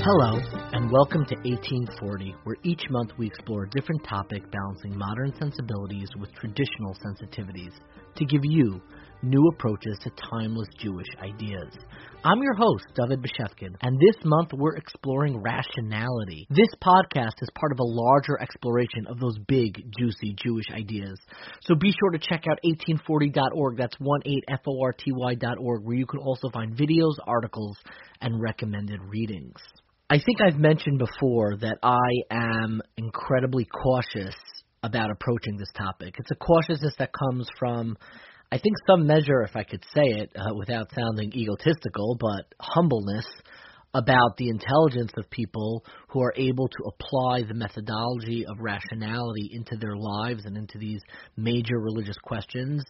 Hello, and welcome to 1840, where each month we explore a different topic balancing modern sensibilities with traditional sensitivities to give you new approaches to timeless Jewish ideas. I'm your host, David Beshefkin, and this month we're exploring rationality. This podcast is part of a larger exploration of those big, juicy Jewish ideas. So be sure to check out 1840.org, that's 18forty.org, where you can also find videos, articles, and recommended readings. I think I've mentioned before that I am incredibly cautious about approaching this topic. It's a cautiousness that comes from, I think, some measure, if I could say it without sounding egotistical, but humbleness about the intelligence of people who are able to apply the methodology of rationality into their lives and into these major religious questions.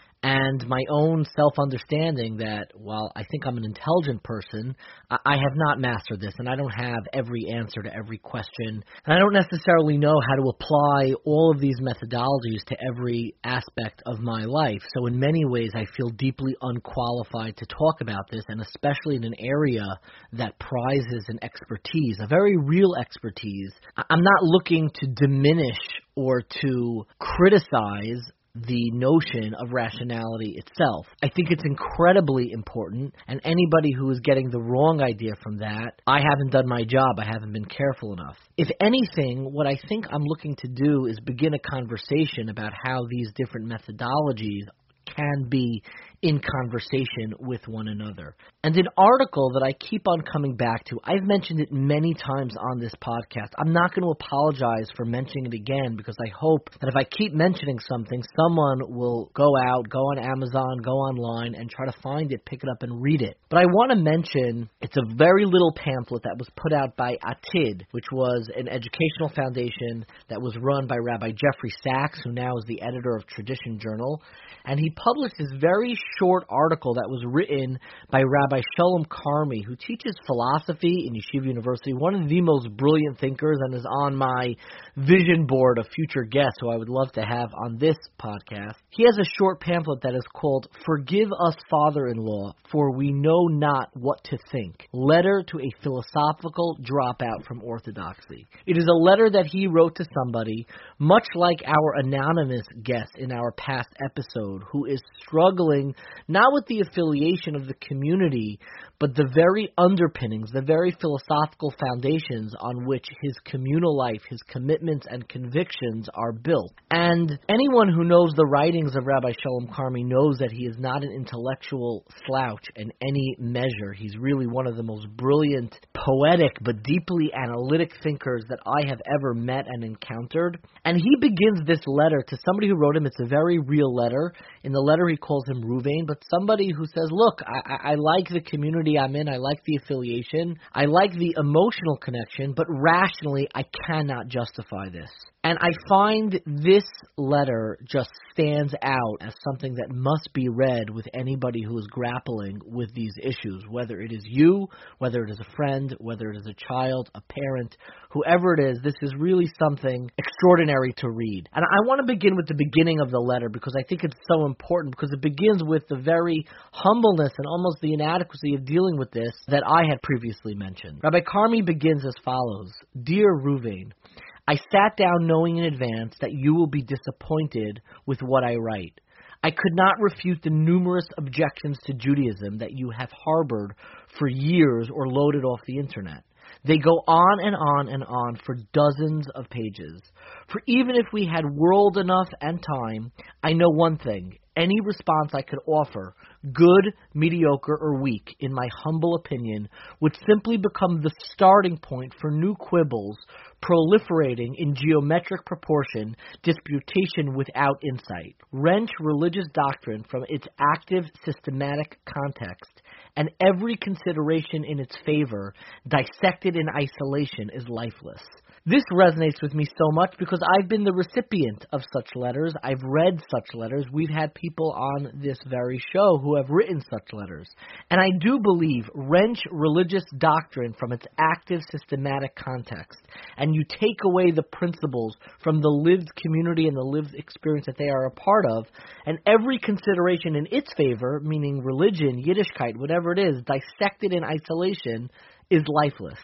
And my own self-understanding that while I think I'm an intelligent person, I have not mastered this, and I don't have every answer to every question. And I don't necessarily know how to apply all of these methodologies to every aspect of my life. So in many ways, I feel deeply unqualified to talk about this, and especially in an area that prizes an expertise, a very real expertise. I'm not looking to diminish or to criticize the notion of rationality itself. I think it's incredibly important, and anybody who is getting the wrong idea from that, I haven't done my job, I haven't been careful enough. If anything, what I think I'm looking to do is begin a conversation about how these different methodologies can be in conversation with one another. And an article that I keep on coming back to, I've mentioned it many times on this podcast. I'm not going to apologize for mentioning it again, because I hope that if I keep mentioning something, someone will go out, go on Amazon, go online, and try to find it, pick it up, and read it. But I want to mention, it's a very little pamphlet that was put out by Atid, which was an educational foundation that was run by Rabbi Jeffrey Sachs, who now is the editor of Tradition Journal. And he published this very short article that was written by Rabbi Shalom Carmy, who teaches philosophy in Yeshiva University, one of the most brilliant thinkers, and is on my vision board of future guests who I would love to have on this podcast. He has a short pamphlet that is called "Forgive Us, Father-in-Law, for We Know Not What to Think, Letter to a Philosophical Dropout from Orthodoxy." It is a letter that he wrote to somebody, much like our anonymous guest in our past episode, who is struggling not with the affiliation of the community, but the very underpinnings, the very philosophical foundations on which his communal life, his commitments and convictions are built. And anyone who knows the writings of Rabbi Shalom Carmy knows that he is not an intellectual slouch in any measure. He's really one of the most brilliant, poetic, but deeply analytic thinkers that I have ever met and encountered. And he begins this letter to somebody who wrote him. It's a very real letter. In the letter, he calls him Ruvain, but somebody who says, look, I like the community I'm in, I like the affiliation, I like the emotional connection, but rationally, I cannot justify this. And I find this letter just stands out as something that must be read with anybody who is grappling with these issues, whether it is you, whether it is a friend, whether it is a child, a parent, whoever it is. This is really something extraordinary to read. And I want to begin with the beginning of the letter, because I think it's so important, because it begins with the very humbleness and almost the inadequacy of dealing with this that I had previously mentioned. Rabbi Carmy begins as follows: Dear Ruvain, I sat down knowing in advance that you will be disappointed with what I write. I could not refute the numerous objections to Judaism that you have harbored for years or loaded off the internet. They go on and on and on for dozens of pages. For even if we had world enough and time, I know one thing: any response I could offer, good, mediocre, or weak, in my humble opinion, would simply become the starting point for new quibbles, proliferating in geometric proportion, disputation without insight. Wrench religious doctrine from its active, systematic context, and every consideration in its favor, dissected in isolation, is lifeless. This resonates with me so much because I've been the recipient of such letters. I've read such letters. We've had people on this very show who have written such letters. And I do believe wrench religious doctrine from its active, systematic context, and you take away the principles from the lived community and the lived experience that they are a part of, and every consideration in its favor, meaning religion, Yiddishkeit, whatever it is, dissected in isolation, is lifeless.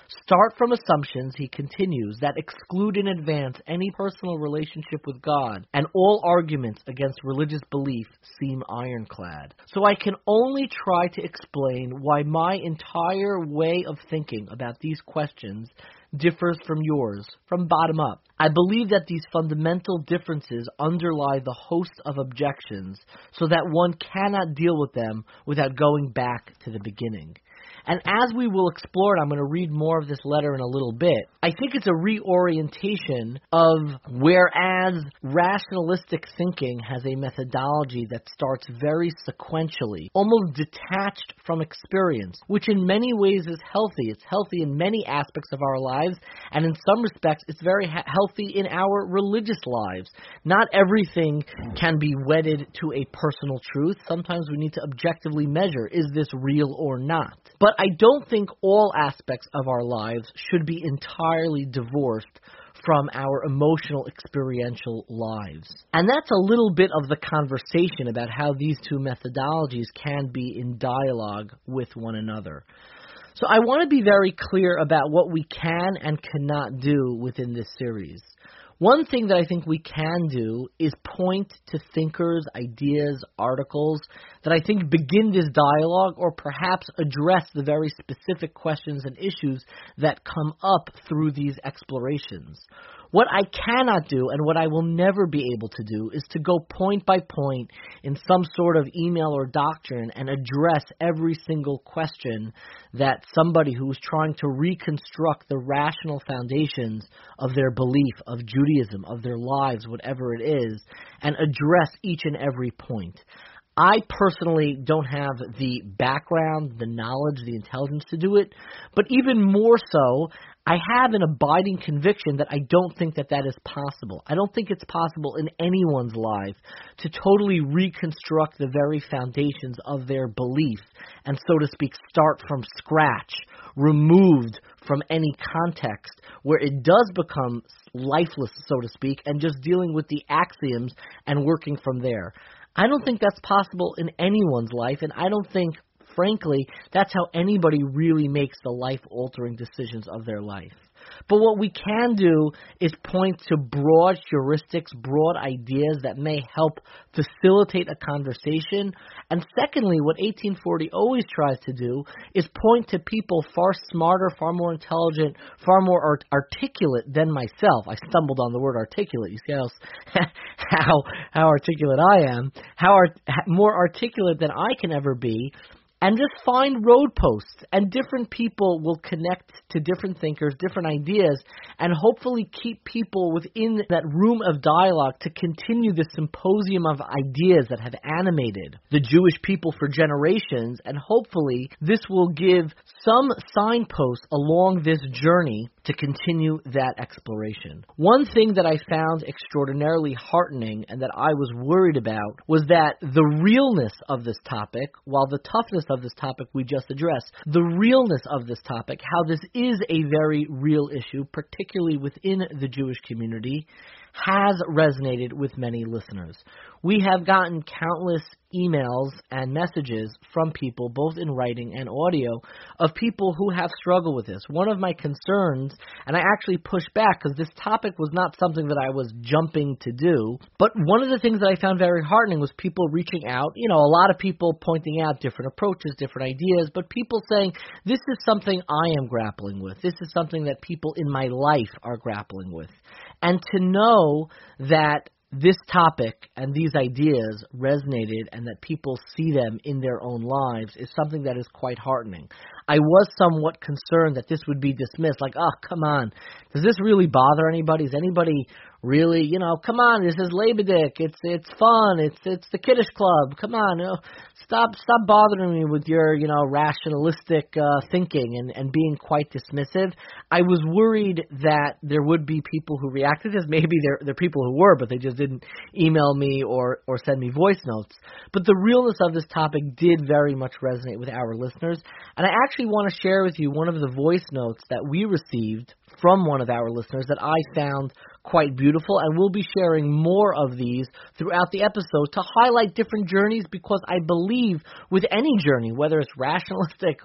Start from assumptions, he continues, that exclude in advance any personal relationship with God, and all arguments against religious belief seem ironclad. So I can only try to explain why my entire way of thinking about these questions differs from yours, from bottom up. I believe that these fundamental differences underlie the host of objections so that one cannot deal with them without going back to the beginning. And as we will explore, and I'm going to read more of this letter in a little bit, I think it's a reorientation of whereas rationalistic thinking has a methodology that starts very sequentially, almost detached from experience, which in many ways is healthy. It's healthy in many aspects of our lives, and in some respects, it's very healthy in our religious lives. Not everything can be wedded to a personal truth. Sometimes we need to objectively measure, is this real or not? But I don't think all aspects of our lives should be entirely divorced from our emotional, experiential lives. And that's a little bit of the conversation about how these two methodologies can be in dialogue with one another. So I want to be very clear about what we can and cannot do within this series. One thing that I think we can do is point to thinkers, ideas, articles that I think begin this dialogue or perhaps address the very specific questions and issues that come up through these explorations. What I cannot do and what I will never be able to do is to go point by point in some sort of email or doctrine and address every single question that somebody who is trying to reconstruct the rational foundations of their belief, of Judaism, of their lives, whatever it is, and address each and every point. I personally don't have the background, the knowledge, the intelligence to do it, but even more so, I have an abiding conviction that I don't think that is possible. I don't think it's possible in anyone's life to totally reconstruct the very foundations of their belief and, so to speak, start from scratch, removed from any context where it does become lifeless, so to speak, and just dealing with the axioms and working from there. I don't think that's possible in anyone's life, and I don't think, frankly, that's how anybody really makes the life-altering decisions of their life. But what we can do is point to broad heuristics, broad ideas that may help facilitate a conversation. And secondly, what 1840 always tries to do is point to people far smarter, far more intelligent, far more articulate than myself. I stumbled on the word articulate. You see how articulate I am, more articulate than I can ever be. And just find road posts, and different people will connect to different thinkers, different ideas, and hopefully keep people within that room of dialogue to continue the symposium of ideas that have animated the Jewish people for generations, and hopefully this will give some signposts along this journey to continue that exploration. One thing that I found extraordinarily heartening and that I was worried about was that the realness of this topic, while the toughness of this topic we just addressed, the realness of this topic, how this is a very real issue, particularly within the Jewish community, has resonated with many listeners. We have gotten countless emails and messages from people, both in writing and audio, of people who have struggled with this. One of my concerns, and I actually pushed back because this topic was not something that I was jumping to do, but one of the things that I found very heartening was people reaching out, a lot of people pointing out different approaches, different ideas, but people saying, this is something I am grappling with. This is something that people in my life are grappling with. And to know that this topic and these ideas resonated and that people see them in their own lives is something that is quite heartening. I was somewhat concerned that this would be dismissed, like, oh, come on, does this really bother anybody? Is anybody really, come on, this is Leibedik, it's fun, it's the Kiddush Club, come on, stop bothering me with your, rationalistic thinking and being quite dismissive. I was worried that there would be people who reacted to this. Maybe there are people who were, but they just didn't email me or send me voice notes. But the realness of this topic did very much resonate with our listeners, and I actually want to share with you one of the voice notes that we received from one of our listeners that I found quite beautiful, and we'll be sharing more of these throughout the episode to highlight different journeys, because I believe with any journey, whether it's rationalistic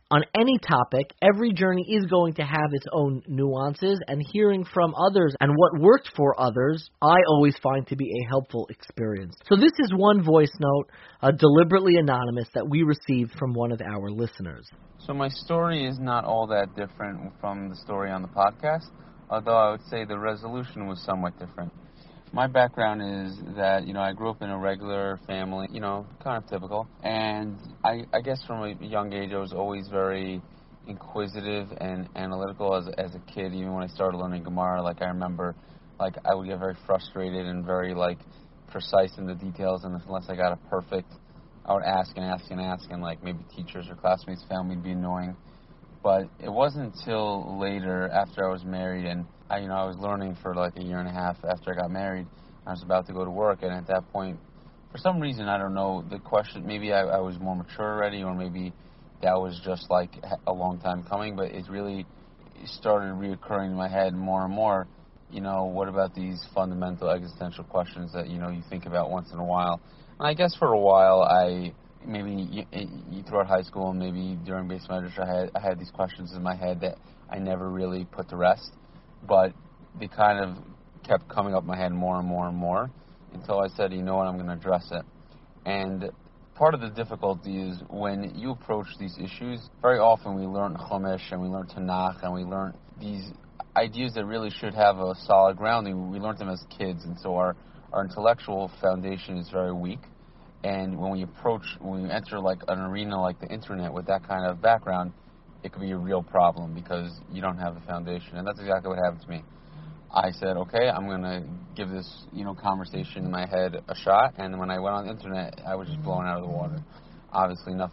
On any topic, every journey is going to have its own nuances, and hearing from others and what worked for others, I always find to be a helpful experience. So this is one voice note, deliberately anonymous, that we received from one of our listeners. So my story is not all that different from the story on the podcast, although I would say the resolution was somewhat different. My background is that, I grew up in a regular family, kind of typical. And I guess from a young age, I was always very inquisitive and analytical as a kid. Even when I started learning Gemara, I remember, I would get very frustrated and very, precise in the details. And unless I got it perfect, I would ask, and maybe teachers or classmates found me to be annoying. But it wasn't until later, after I was married, and I was learning for a year and a half after I got married. I was about to go to work, and at that point, for some reason, I don't know, the question, maybe I was more mature already, or maybe that was just a long time coming, but it really started reoccurring in my head more and more. What about these fundamental existential questions that, you think about once in a while? And I guess for a while, maybe throughout high school and maybe during Beis Medrash, I had these questions in my head that I never really put to rest, but they kind of kept coming up in my head more and more and more until I said, you know what, I'm going to address it. And part of the difficulty is when you approach these issues, very often we learn Chumash and we learn Tanakh and we learn these ideas that really should have a solid grounding. We learned them as kids, and so our intellectual foundation is very weak. And when we enter an arena like the internet with that kind of background, it could be a real problem because you don't have the foundation. And that's exactly what happened to me. I said, okay, I'm going to give this, conversation in my head a shot. And when I went on the internet, I was just blown out of the water. Obviously, none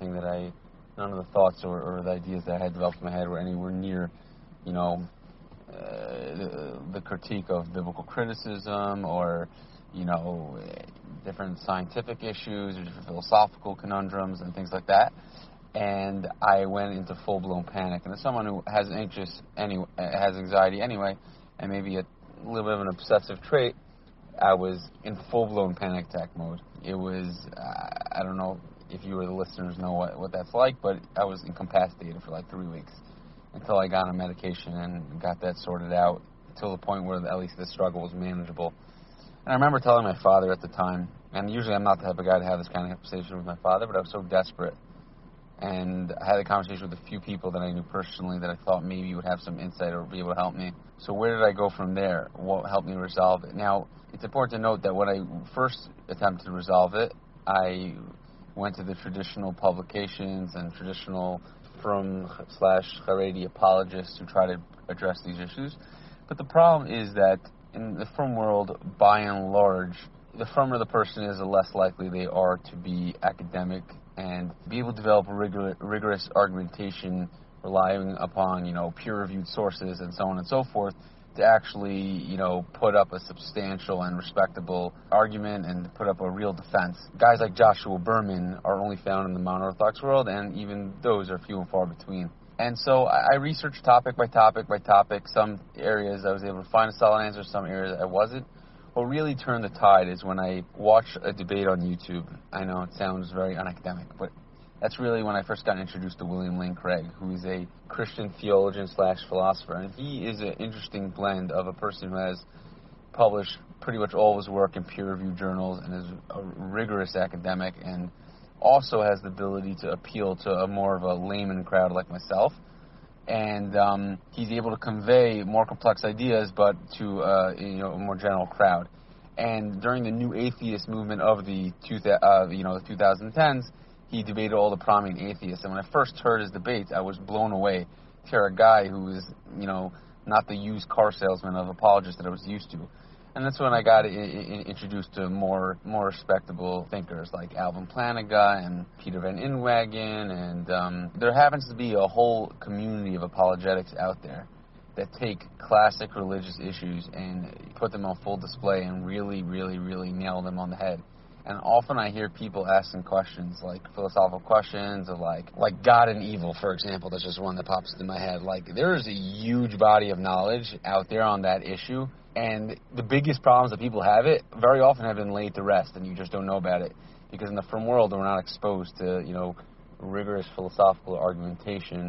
of the thoughts or the ideas that I had developed in my head were anywhere near, the critique of biblical criticism or, different scientific issues or different philosophical conundrums and things like that. And I went into full-blown panic. And as someone who has anxiety anyway, and maybe a little bit of an obsessive trait, I was in full-blown panic attack mode. It was, I don't know if you or the listeners know what that's like, but I was incapacitated for 3 weeks until I got on medication and got that sorted out till the point where at least the struggle was manageable. And I remember telling my father at the time, and usually I'm not the type of guy to have this kind of conversation with my father, but I was so desperate. And I had a conversation with a few people that I knew personally that I thought maybe would have some insight or be able to help me. So where did I go from there? What helped me resolve it? Now, it's important to note that when I first attempted to resolve it, I went to the traditional publications and traditional frum/Haredi apologists who try to address these issues. But the problem is that in the frum world, by and large, the frummer the person is, the less likely they are to be academic and be able to develop a rigorous argumentation relying upon, peer-reviewed sources and so on and so forth to actually, put up a substantial and respectable argument and put up a real defense. Guys like Joshua Berman are only found in the mono-Orthodox world, and even those are few and far between. And so I researched topic by topic by topic. Some areas I was able to find a solid answer, some areas I wasn't. What really turned the tide is when I watched a debate on YouTube. I know it sounds very unacademic, but that's really when I first got introduced to William Lane Craig, who is a Christian theologian/philosopher. And he is an interesting blend of a person who has published pretty much all of his work in peer-reviewed journals and is a rigorous academic and also has the ability to appeal to a more of a layman crowd like myself. And he's able to convey more complex ideas, but to a more general crowd. And during the new atheist movement of the 2010s, he debated all the prominent atheists. And when I first heard his debates, I was blown away to hear a guy who is, not the used car salesman of apologists that I was used to. And that's when I got introduced to more respectable thinkers like Alvin Plantinga and Peter Van Inwagen. And there happens to be a whole community of apologetics out there that take classic religious issues and put them on full display and really, really, really nail them on the head. And often I hear people asking questions, like philosophical questions of like God and evil, for example. That's just one that pops into my head. There is a huge body of knowledge out there on that issue. And the biggest problems that people have very often have been laid to rest, and you just don't know about it. Because in the frum world, we're not exposed to, rigorous philosophical argumentation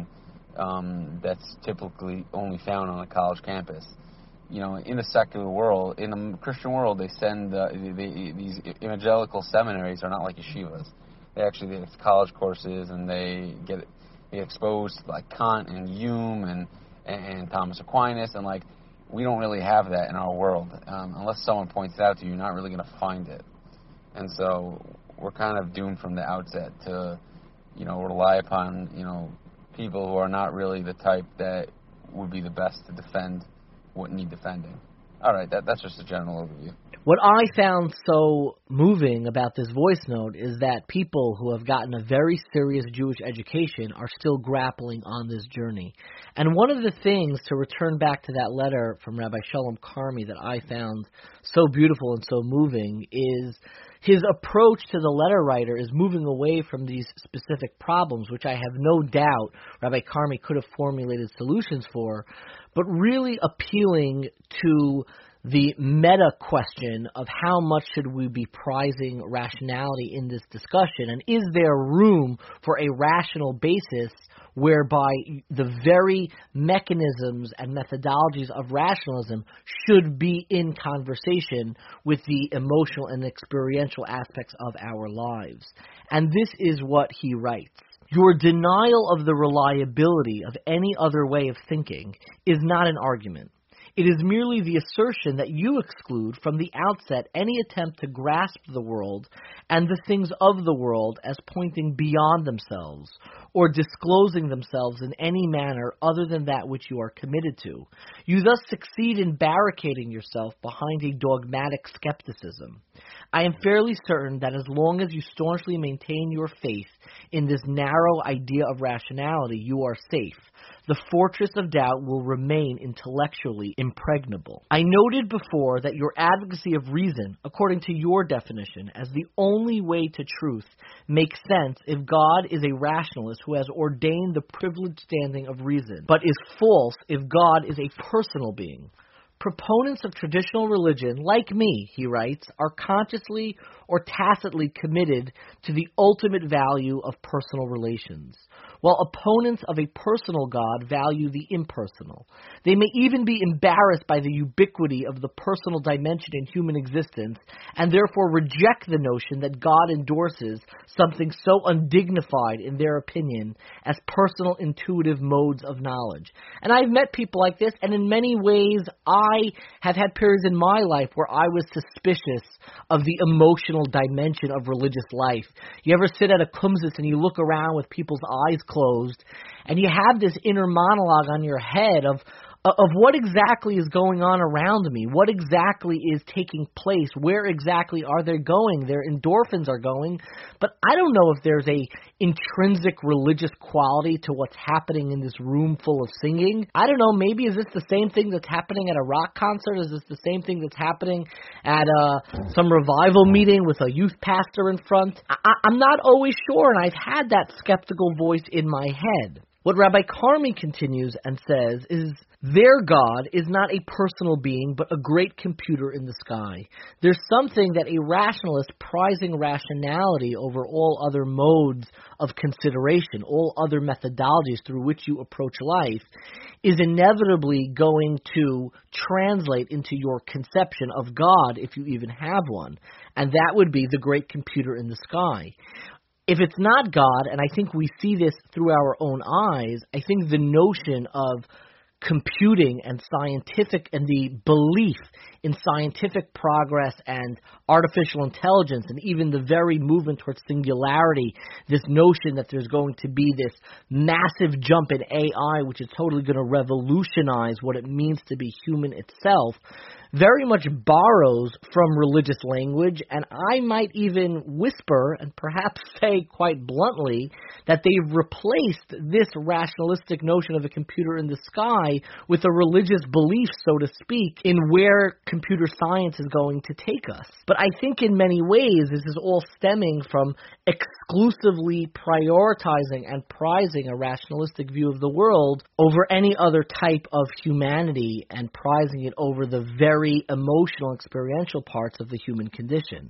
that's typically only found on a college campus. You know, in the secular world, in the Christian world, they send these evangelical seminaries are not like yeshivas. It's college courses, and they get exposed to like Kant and Hume and Thomas Aquinas, and like we don't really have that in our world. Unless someone points it out to you, you're not really going to find it. And so we're kind of doomed from the outset to, you know, rely upon, you know, people who are not really the type that would be the best to defend what need defending. All right, that's just a general overview. What I found so moving about this voice note is that people who have gotten a very serious Jewish education are still grappling on this journey. And one of the things, to return back to that letter from Rabbi Shalom Carmy, that I found so beautiful and so moving is his approach to the letter writer is moving away from these specific problems, which I have no doubt Rabbi Carmy could have formulated solutions for, but really appealing to the meta question of how much should we be prizing rationality in this discussion, and is there room for a rational basis whereby the very mechanisms and methodologies of rationalism should be in conversation with the emotional and experiential aspects of our lives. And this is what he writes. Your denial of the reliability of any other way of thinking is not an argument. It is merely the assertion that you exclude from the outset any attempt to grasp the world and the things of the world as pointing beyond themselves or disclosing themselves in any manner other than that which you are committed to. You thus succeed in barricading yourself behind a dogmatic skepticism. I am fairly certain that as long as you staunchly maintain your faith in this narrow idea of rationality, you are safe. The fortress of doubt will remain intellectually impregnable. I noted before that your advocacy of reason, according to your definition, as the only way to truth, makes sense if God is a rationalist who has ordained the privileged standing of reason, but is false if God is a personal being. Proponents of traditional religion, like me, he writes, are consciously or tacitly committed to the ultimate value of personal relations, while opponents of a personal God value the impersonal. They may even be embarrassed by the ubiquity of the personal dimension in human existence and therefore reject the notion that God endorses something so undignified in their opinion as personal intuitive modes of knowledge. And I've met people like this, and in many ways I have had periods in my life where I was suspicious of the emotional dimension of religious life. You ever sit at a kumsitz and you look around with people's eyes closed, and you have this inner monologue on your head of what exactly is going on around me, what exactly is taking place, where exactly are they going, their endorphins are going, but I don't know if there's a intrinsic religious quality to what's happening in this room full of singing. I don't know, maybe is this the same thing that's happening at a rock concert? Is this the same thing that's happening at some revival meeting with a youth pastor in front? I'm not always sure, and I've had that skeptical voice in my head. What Rabbi Carmy continues and says is, their God is not a personal being, but a great computer in the sky. There's something that a rationalist prizing rationality over all other modes of consideration, all other methodologies through which you approach life, is inevitably going to translate into your conception of God, if you even have one. And that would be the great computer in the sky. If it's not God, and I think we see this through our own eyes, I think the notion of computing and scientific and the belief in scientific progress and artificial intelligence and even the very movement towards singularity, this notion that there's going to be this massive jump in AI which is totally going to revolutionize what it means to be human itself, very much borrows from religious language, and I might even whisper and perhaps say quite bluntly that they've replaced this rationalistic notion of a computer in the sky with a religious belief, so to speak, in where computer science is going to take us. But I think in many ways this is all stemming from exclusively prioritizing and prizing a rationalistic view of the world over any other type of humanity and prizing it over the very emotional, experiential parts of the human condition.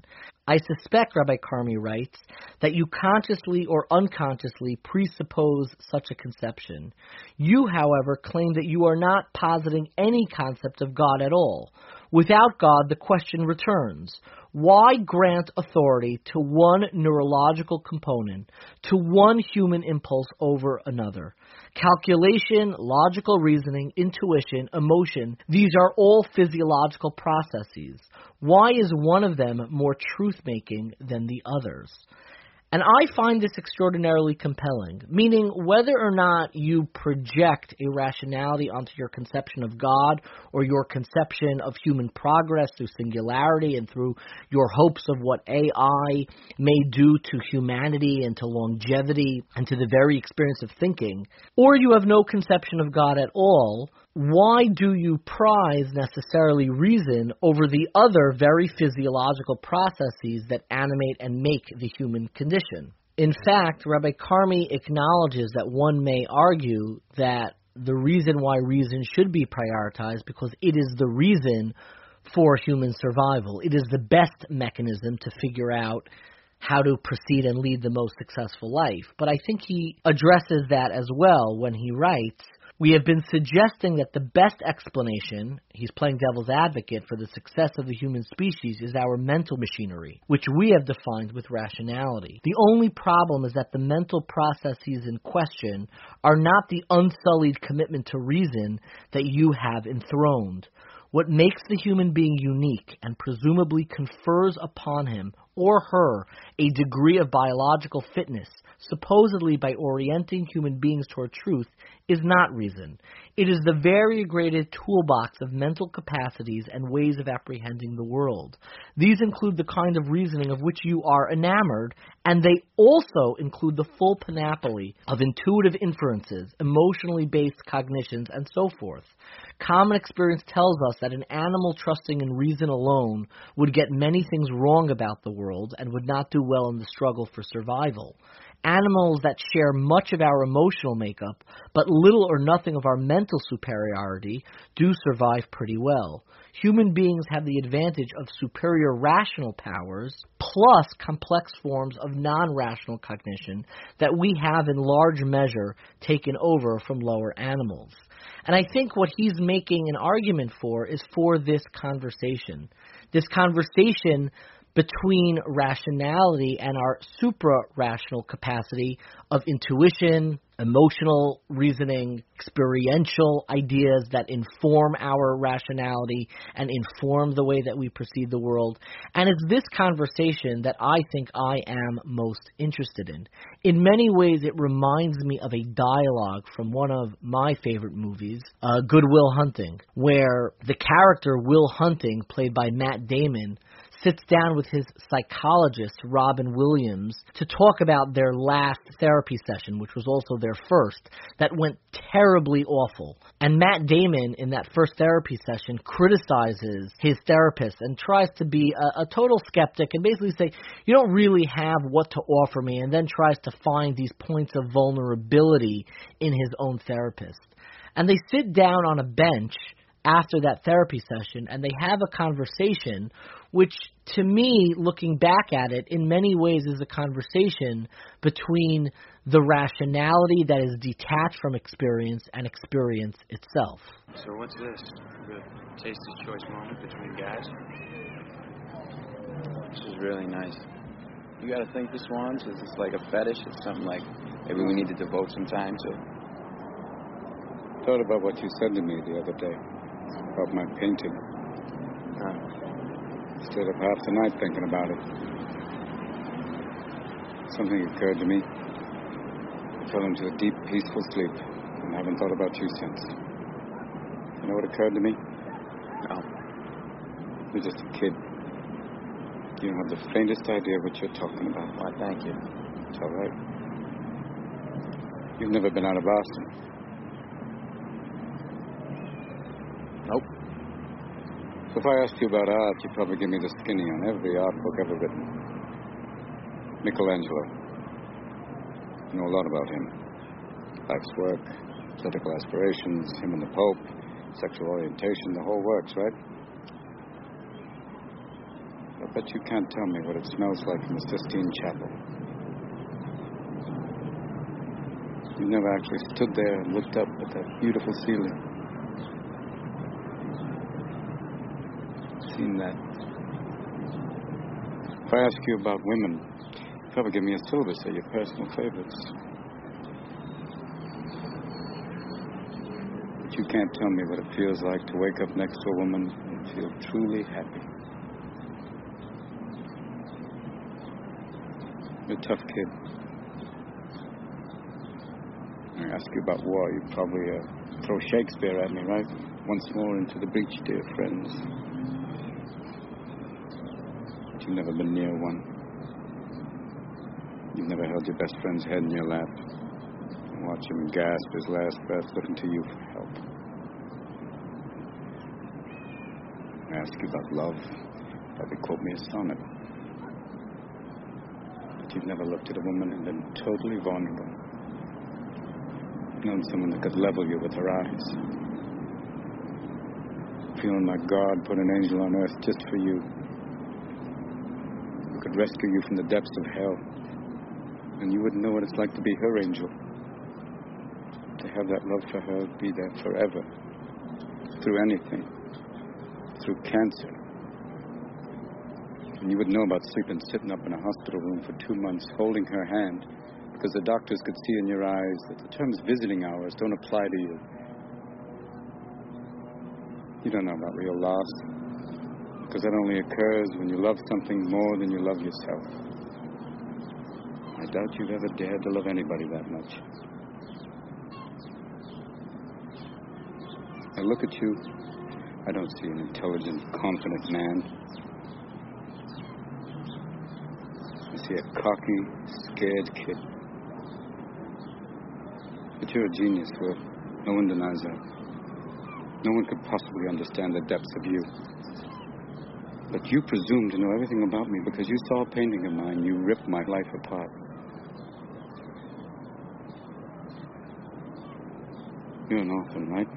I suspect, Rabbi Carmi writes, that you consciously or unconsciously presuppose such a conception. You, however, claim that you are not positing any concept of God at all. Without God, the question returns. Why grant authority to one neurological component, to one human impulse over another? Calculation, logical reasoning, intuition, emotion, these are all physiological processes. Why is one of them more truth-making than the others? And I find this extraordinarily compelling, meaning whether or not you project a rationality onto your conception of God or your conception of human progress through singularity and through your hopes of what AI may do to humanity and to longevity and to the very experience of thinking, or you have no conception of God at all, why do you prize necessarily reason over the other very physiological processes that animate and make the human condition? In fact, Rabbi Carmi acknowledges that one may argue that the reason why reason should be prioritized because it is the reason for human survival. It is the best mechanism to figure out how to proceed and lead the most successful life. But I think he addresses that as well when he writes, we have been suggesting that the best explanation, he's playing devil's advocate, for the success of the human species is our mental machinery, which we have defined with rationality. The only problem is that the mental processes in question are not the unsullied commitment to reason that you have enthroned. What makes the human being unique and presumably confers upon him or her a degree of biological fitness, supposedly by orienting human beings toward truth, is not reason. It is the variegated toolbox of mental capacities and ways of apprehending the world. These include the kind of reasoning of which you are enamored, and they also include the full panoply of intuitive inferences, emotionally based cognitions, and so forth. Common experience tells us that an animal trusting in reason alone would get many things wrong about the world and would not do well in the struggle for survival. Animals that share much of our emotional makeup, but little or nothing of our mental superiority, do survive pretty well. Human beings have the advantage of superior rational powers, plus complex forms of non-rational cognition that we have in large measure taken over from lower animals. And I think what he's making an argument for is for this conversation. This conversation between rationality and our supra-rational capacity of intuition, emotional reasoning, experiential ideas that inform our rationality and inform the way that we perceive the world. And it's this conversation that I think I am most interested in. In many ways, it reminds me of a dialogue from one of my favorite movies, Good Will Hunting, where the character Will Hunting, played by Matt Damon, sits down with his psychologist, Robin Williams, to talk about their last therapy session, which was also their first, that went terribly awful. And Matt Damon, in that first therapy session, criticizes his therapist and tries to be a total skeptic and basically say, you don't really have what to offer me, and then tries to find these points of vulnerability in his own therapist. And they sit down on a bench after that therapy session, and they have a conversation which, to me, looking back at it, in many ways is a conversation between the rationality that is detached from experience and experience itself. So what's this? The tasty choice moment between guys? This is really nice. You gotta think this one, is this like a fetish? It's something like maybe we need to devote some time to. Thought about what you said to me the other day about my painting. Stayed up half the night thinking about it. Something occurred to me. I fell into a deep, peaceful sleep and haven't thought about you since. You know what occurred to me? No. You're just a kid. You don't have the faintest idea what you're talking about. Why, thank you. It's all right. You've never been out of Boston. Nope. So if I asked you about art, you'd probably give me the skinny on every art book ever written. Michelangelo. I know a lot about him. Life's work, political aspirations, him and the Pope, sexual orientation, the whole works, right? I bet you can't tell me what it smells like in the Sistine Chapel. You've never actually stood there and looked up at that beautiful ceiling. Seen that. If I ask you about women, you probably give me a syllabus of your personal favorites. But you can't tell me what it feels like to wake up next to a woman and feel truly happy. You're a tough kid. I ask you about war, you probably throw Shakespeare at me, right? Once more into the breach, dear friends. But you've never been near one. You've never held your best friend's head in your lap and watched him gasp his last breath looking to you for help. I ask you about love, probably quote me a sonnet. But you've never looked at a woman and been totally vulnerable. Known someone that could level you with her eyes. Feeling like God put an angel on earth just for you. Who could rescue you from the depths of hell. And you wouldn't know what it's like to be her angel. To have that love for her be there forever. Through anything. Through cancer. And you would know about sitting up in a hospital room for 2 months holding her hand. Because the doctors could see in your eyes that the terms visiting hours don't apply to you. You don't know about real loss. Because that only occurs when you love something more than you love yourself. I doubt you've ever dared to love anybody that much. I look at you, I don't see an intelligent, confident man. I see a cocky, scared kid. But you're a genius, Will. No one denies that. No one could possibly understand the depths of you. But you presume to know everything about me because you saw a painting of mine. You ripped my life apart. You're an orphan, right?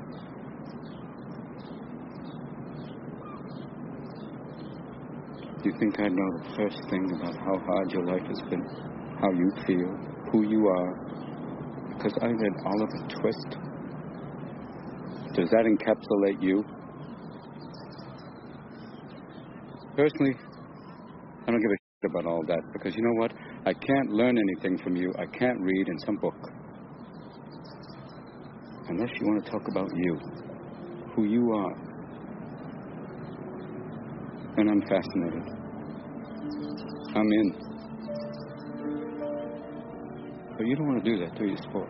Do you think I'd know the first thing about how hard your life has been? How you feel? Who you are? Because I read Oliver Twist. Does that encapsulate you? Personally, I don't give a shit about all that. Because you know what? I can't learn anything from you. I can't read in some book. Unless you want to talk about you. Who you are. Then I'm fascinated. I'm in. But you don't want to do that, do you, sport?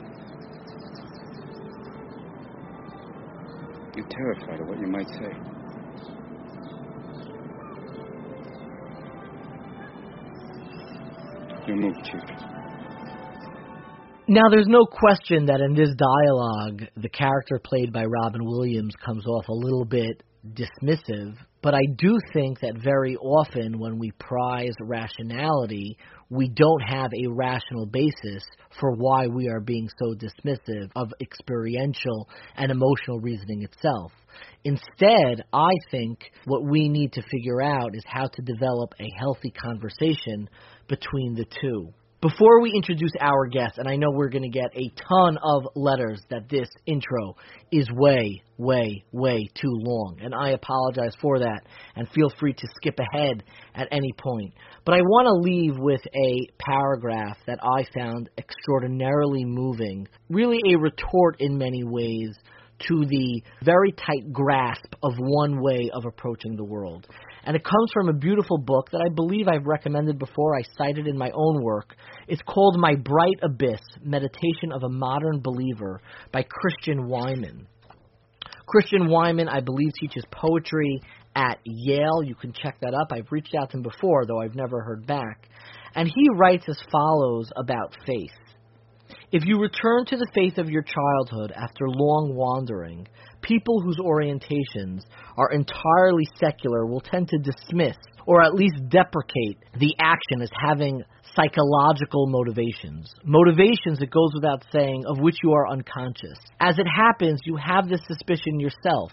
You're terrified of what you might say. You move, Chief. Now, there's no question that in this dialogue, the character played by Robin Williams comes off a little bit dismissive, but I do think that very often when we prize rationality, we don't have a rational basis for why we are being so dismissive of experiential and emotional reasoning itself. Instead, I think what we need to figure out is how to develop a healthy conversation between the two. Before we introduce our guest, and I know we're going to get a ton of letters that this intro is way, way, way too long, and I apologize for that, and feel free to skip ahead at any point. But I want to leave with a paragraph that I found extraordinarily moving, really a retort in many ways to the very tight grasp of one way of approaching the world. And it comes from a beautiful book that I believe I've recommended before. I cited in my own work. It's called My Bright Abyss, Meditation of a Modern Believer by Christian Wyman. Christian Wyman, I believe, teaches poetry at Yale. You can check that up. I've reached out to him before, though I've never heard back. And he writes as follows about faith. If you return to the faith of your childhood after long wandering, people whose orientations are entirely secular will tend to dismiss or at least deprecate the action as having psychological motivations. Motivations, it goes without saying, of which you are unconscious. As it happens, you have this suspicion yourself.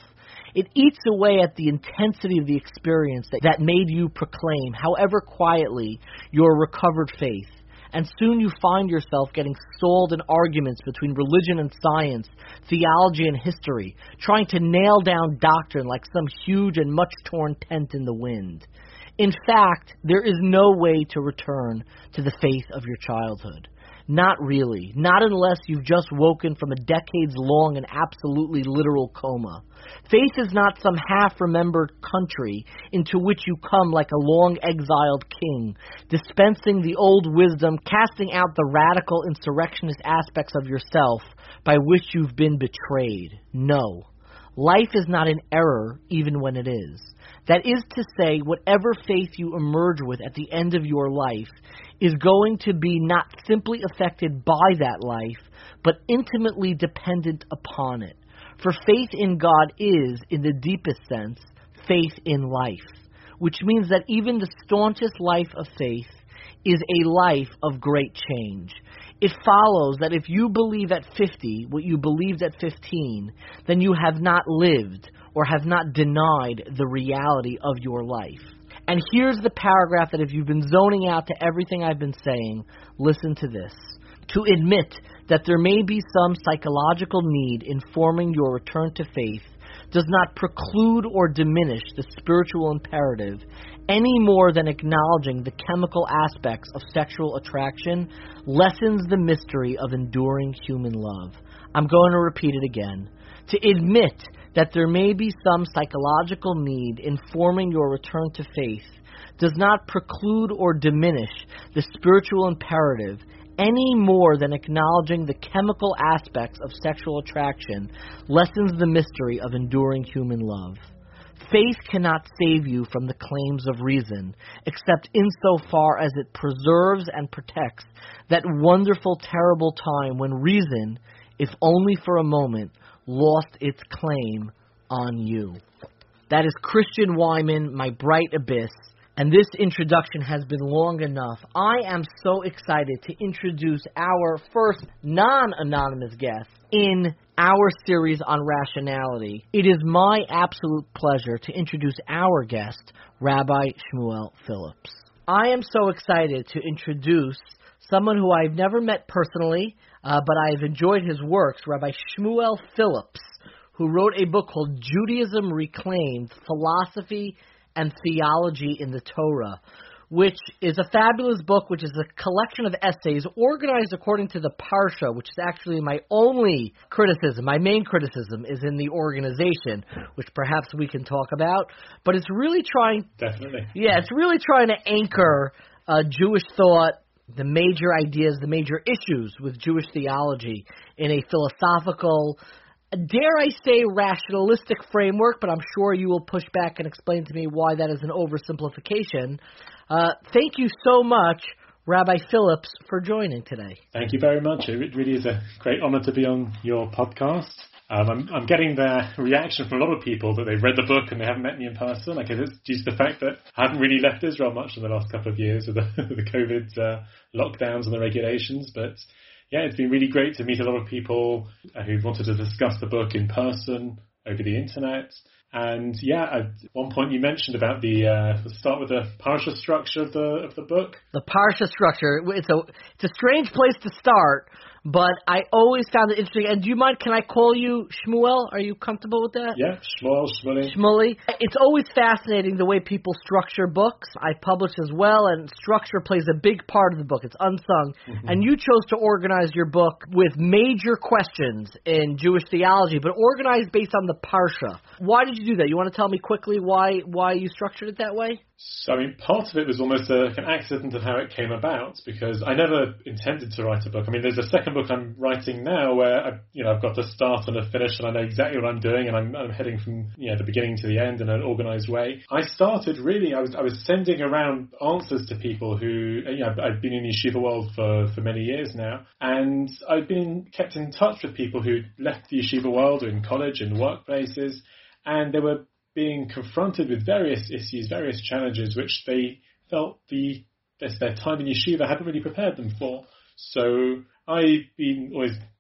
It eats away at the intensity of the experience that made you proclaim, however quietly, your recovered faith. And soon you find yourself getting stalled in arguments between religion and science, theology and history, trying to nail down doctrine like some huge and much-torn tent in the wind. In fact, there is no way to return to the faith of your childhood. Not really. Not unless you've just woken from a decades-long and absolutely literal coma. Faith is not some half-remembered country into which you come like a long-exiled king, dispensing the old wisdom, casting out the radical insurrectionist aspects of yourself by which you've been betrayed. No. Life is not an error, even when it is. That is to say, whatever faith you emerge with at the end of your life is going to be not simply affected by that life, but intimately dependent upon it. For faith in God is, in the deepest sense, faith in life, which means that even the staunchest life of faith is a life of great change. It follows that if you believe at 50 what you believed at 15, then you have not lived or have not denied the reality of your life. And here's the paragraph that if you've been zoning out to everything I've been saying, listen to this. To admit that there may be some psychological need in forming your return to faith does not preclude or diminish the spiritual imperative any more than acknowledging the chemical aspects of sexual attraction lessens the mystery of enduring human love. I'm going to repeat it again. To admit that there may be some psychological need in forming your return to faith does not preclude or diminish the spiritual imperative any more than acknowledging the chemical aspects of sexual attraction lessens the mystery of enduring human love. Faith cannot save you from the claims of reason, except insofar as it preserves and protects that wonderful, terrible time when reason, if only for a moment, lost its claim on you. That is Christian Wyman, My Bright Abyss, and this introduction has been long enough. I am so excited to introduce our first non-anonymous guest in our series on rationality. It is my absolute pleasure to introduce our guest, Rabbi Shmuel Phillips. I am so excited to introduce someone who I've never met personally, but I've enjoyed his works, Rabbi Shmuel Phillips, who wrote a book called Judaism Reclaimed, Philosophy and Theology in the Torah, which is a fabulous book, which is a collection of essays organized according to the Parsha, which is actually my only criticism. My main criticism is in the organization, which perhaps we can talk about. But it's really trying... Definitely. Yeah, it's really trying to anchor Jewish thought, the major ideas, the major issues with Jewish theology in a philosophical, dare I say, rationalistic framework, but I'm sure you will push back and explain to me why that is an oversimplification. Thank you so much, Rabbi Phillips, for joining today. Thank you very much. It really is a great honor to be on your podcast. I'm getting the reaction from a lot of people that they've read the book and they haven't met me in person. I guess it's due to the fact that I haven't really left Israel much in the last couple of years with the COVID lockdowns and the regulations. But yeah, it's been really great to meet a lot of people who've wanted to discuss the book in person, over the internet. And yeah, at one point you mentioned about let's start with the parsha structure of the book. The parsha structure, it's a strange place to start, but I always found it interesting. And do you mind, can I call you Shmuel? Are you comfortable with that? Yeah, Shmuel. Shmuley. It's always fascinating the way people structure books. I publish as well, and structure plays a big part of the book. It's unsung. Mm-hmm. And you chose to organize your book with major questions in Jewish theology, but organized based on the parsha. Why did you do that? You want to tell me quickly why you structured it that way? So, I mean, part of it was almost an accident of how it came about, because I never intended to write a book. I mean, there's a second book I'm writing now where I've got the start and a finish, and I know exactly what I'm doing, and I'm heading from the beginning to the end in an organized way. I started really, I was sending around answers to people who, I've been in the yeshiva world for many years now, and I've been kept in touch with people who left the yeshiva world in college and workplaces, and they were being confronted with various issues, various challenges, which they felt their time in yeshiva hadn't really prepared them for. So I've been always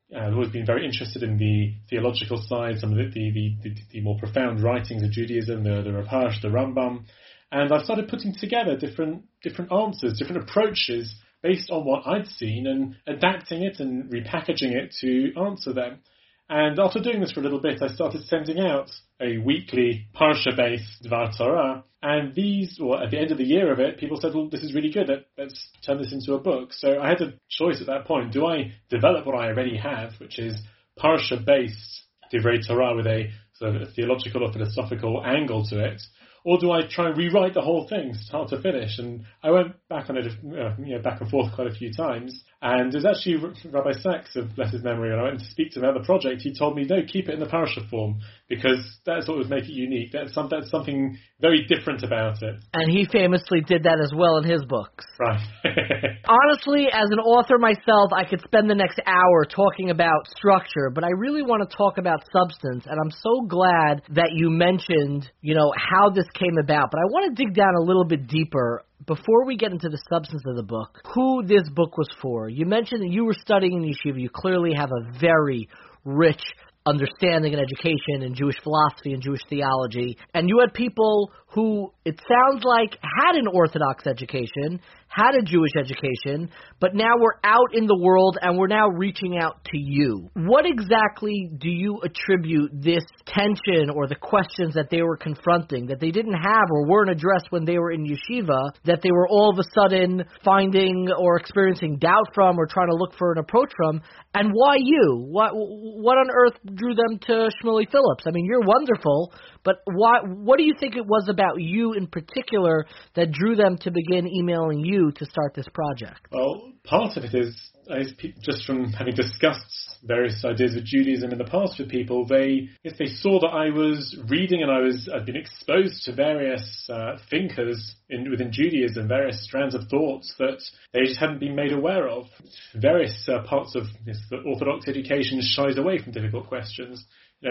I've always been very interested in the theological side, some of the more profound writings of Judaism, the Rav Hirsch, the Rambam, and I started putting together different answers, different approaches based on what I'd seen and adapting it and repackaging it to answer them. And after doing this for a little bit, I started sending out a weekly Parsha-based Dvar Torah, and at the end of the year of it, people said, well, this is really good, let's turn this into a book. So I had a choice at that point. Do I develop what I already have, which is Parsha-based Divrei Torah with a sort of a theological or philosophical angle to it, or do I try and rewrite the whole thing, start to finish? And I went back on it, back and forth quite a few times. And it was actually Rabbi Sachs, of bless his memory, when I went to speak to him about the project, he told me, no, keep it in the parasha form, because that's what would make it unique. That's something very different about it. And he famously did that as well in his books. Right. Honestly, as an author myself, I could spend the next hour talking about structure, but I really want to talk about substance, and I'm so glad that you mentioned, how this came about. But I want to dig down a little bit deeper before we get into the substance of the book, who this book was for. You mentioned that you were studying in yeshiva. You clearly have a very rich understanding and education in Jewish philosophy and Jewish theology. And you had people who, it sounds like, had an Orthodox education, had a Jewish education, but now we're out in the world and we're now reaching out to you. What exactly do you attribute this tension or the questions that they were confronting, that they didn't have or weren't addressed when they were in yeshiva, that they were all of a sudden finding or experiencing doubt from or trying to look for an approach from? And why you? What on earth drew them to Shmuley Phillips? I mean, you're wonderful, but what do you think it was about you in particular that drew them to begin emailing you to start this project? Well, part of it is just from having discussed various ideas of Judaism in the past with people, they saw that I was reading and I'd been exposed to various thinkers within Judaism, various strands of thoughts that they just hadn't been made aware of. Various parts of the Orthodox education shies away from difficult questions.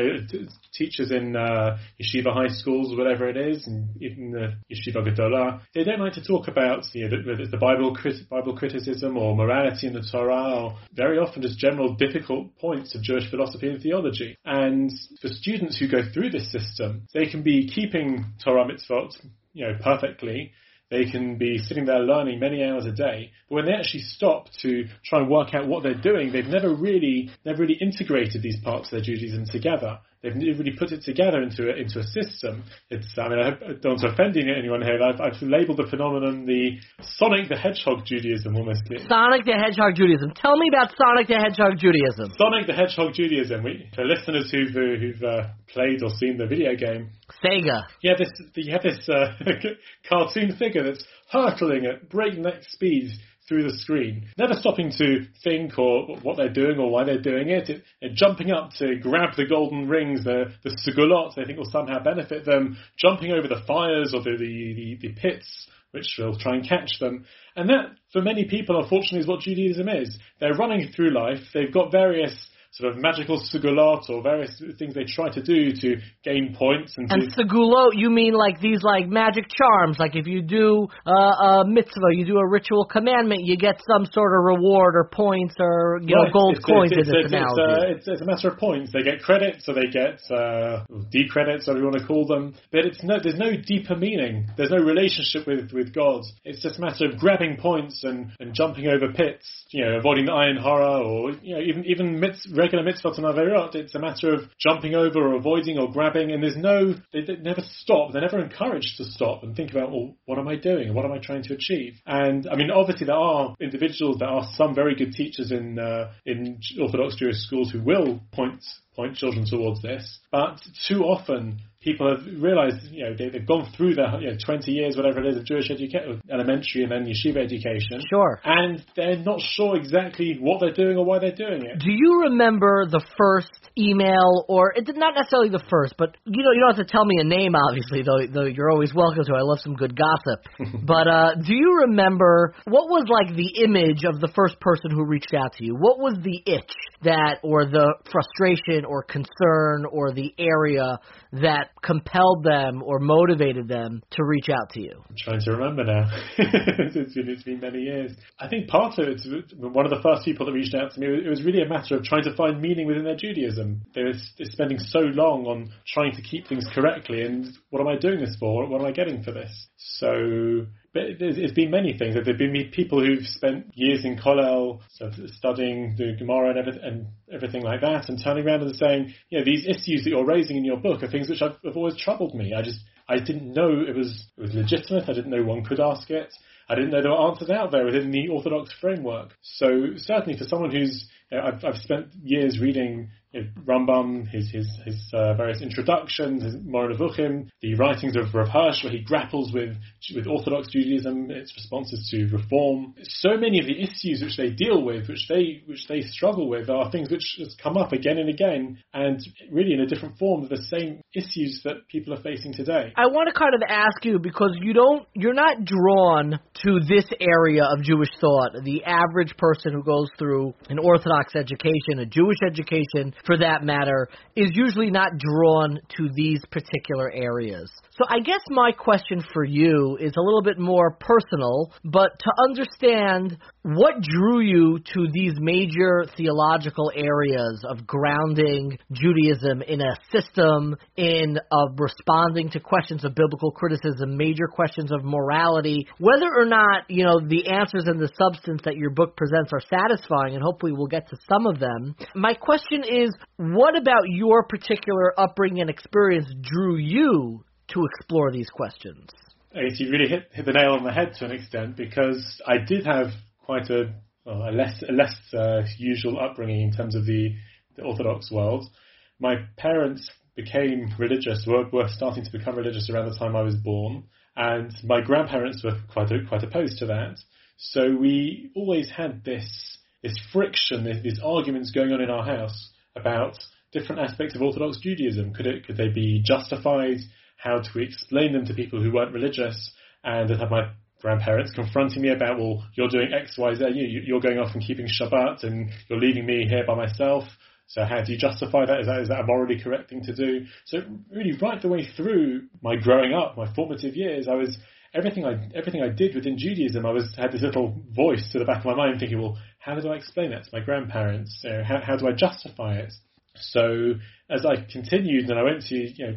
Teachers in yeshiva high schools, whatever it is, and even the yeshiva gedolah, they don't like to talk about whether it's the Bible criticism or morality in the Torah, or very often just general difficult points of Jewish philosophy and theology. And for students who go through this system, they can be keeping Torah mitzvot, perfectly. They can be sitting there learning many hours a day, but when they actually stop to try and work out what they're doing, they've never really integrated these parts of their Judaism together. They've never really put it together into a system. I hope I don't want to offend anyone here. I've labelled the phenomenon the Sonic the Hedgehog Judaism, almost. Sonic the Hedgehog Judaism. Tell me about Sonic the Hedgehog Judaism. Sonic the Hedgehog Judaism. For listeners who've played or seen the video game, Sega. You have this cartoon figure that's hurtling at breakneck speed through the screen, never stopping to think or what they're doing or why they're doing it. Jumping up to grab the golden rings, the segulot they think will somehow benefit them, jumping over the fires or the pits which will try and catch them. And that, for many people, unfortunately, is what Judaism is. They're running through life. They've got various sort of magical segulot or various things they try to do to gain points. And segulot, you mean like these like magic charms? Like if you do a mitzvah, you do a ritual commandment, you get some sort of reward or points or gold coins in this analogy. It's a matter of points. They get credits or they get decredits, whatever you want to call them. But there's no deeper meaning. There's no relationship with God. It's just a matter of grabbing points and jumping over pits, avoiding the Ayin Hara or even regular mitzvot and averot. It's a matter of jumping over or avoiding or grabbing, and they never stop. They're never encouraged to stop and think about, well, what am I doing? What am I trying to achieve? And I mean, obviously there are individuals, there are some very good teachers in Orthodox Jewish schools who will point children towards this, but too often people have realized, they've gone through their 20 years, whatever it is, of Jewish education, elementary and then yeshiva education. Sure. And they're not sure exactly what they're doing or why they're doing it. Do you remember the first email, or it's not necessarily the first, but you don't have to tell me a name, obviously, though you're always welcome to. I love some good gossip. But do you remember what was like the image of the first person who reached out to you? What was the itch or the frustration or concern or the area that compelled them or motivated them to reach out to you? I'm trying to remember now. It's been many years. I think part of it, one of the first people that reached out to me, it was really a matter of trying to find meaning within their Judaism. They were spending so long on trying to keep things correctly, and what am I doing this for? What am I getting for this? So it's been many things. There have been people who've spent years in Kollel, so studying the Gemara and everything like that, and turning around and saying, these issues that you're raising in your book are things which have always troubled me. I didn't know it was legitimate. I didn't know one could ask it. I didn't know there were answers out there within the Orthodox framework. So certainly for someone who's, I've spent years reading Rambam, his various introductions, his Moreh Nevuchim, the writings of Rav Hirsch, where he grapples with Orthodox Judaism, its responses to reform. So many of the issues which they deal with, which they struggle with, are things which has come up again and again, and really in a different form of the same issues that people are facing today. I want to kind of ask you, because you're not drawn to this area of Jewish thought. The average person who goes through an Orthodox education, a Jewish education, for that matter, is usually not drawn to these particular areas. So I guess my question for you is a little bit more personal, but to understand what drew you to these major theological areas of grounding Judaism in a system, in responding to questions of biblical criticism, major questions of morality, whether or not, the answers and the substance that your book presents are satisfying, and hopefully we'll get to some of them. My question is, what about your particular upbringing and experience drew you to explore these questions? I guess you really hit the nail on the head to an extent, because I did have quite a less usual upbringing in terms of the Orthodox world. My parents became religious, were starting to become religious around the time I was born, and my grandparents were quite opposed to that. So we always had this friction, these arguments going on in our house about different aspects of Orthodox Judaism. Could they be justified? How do we explain them to people who weren't religious? And I'd have my grandparents confronting me about, well, you're doing X, Y, Z, you're going off and keeping Shabbat, and you're leaving me here by myself. So how do you justify that? Is that a morally correct thing to do? So really, right the way through my growing up, my formative years, everything I did within Judaism, had this little voice to the back of my mind thinking, well, how do I explain that to my grandparents? How do I justify it? So as I continued and I went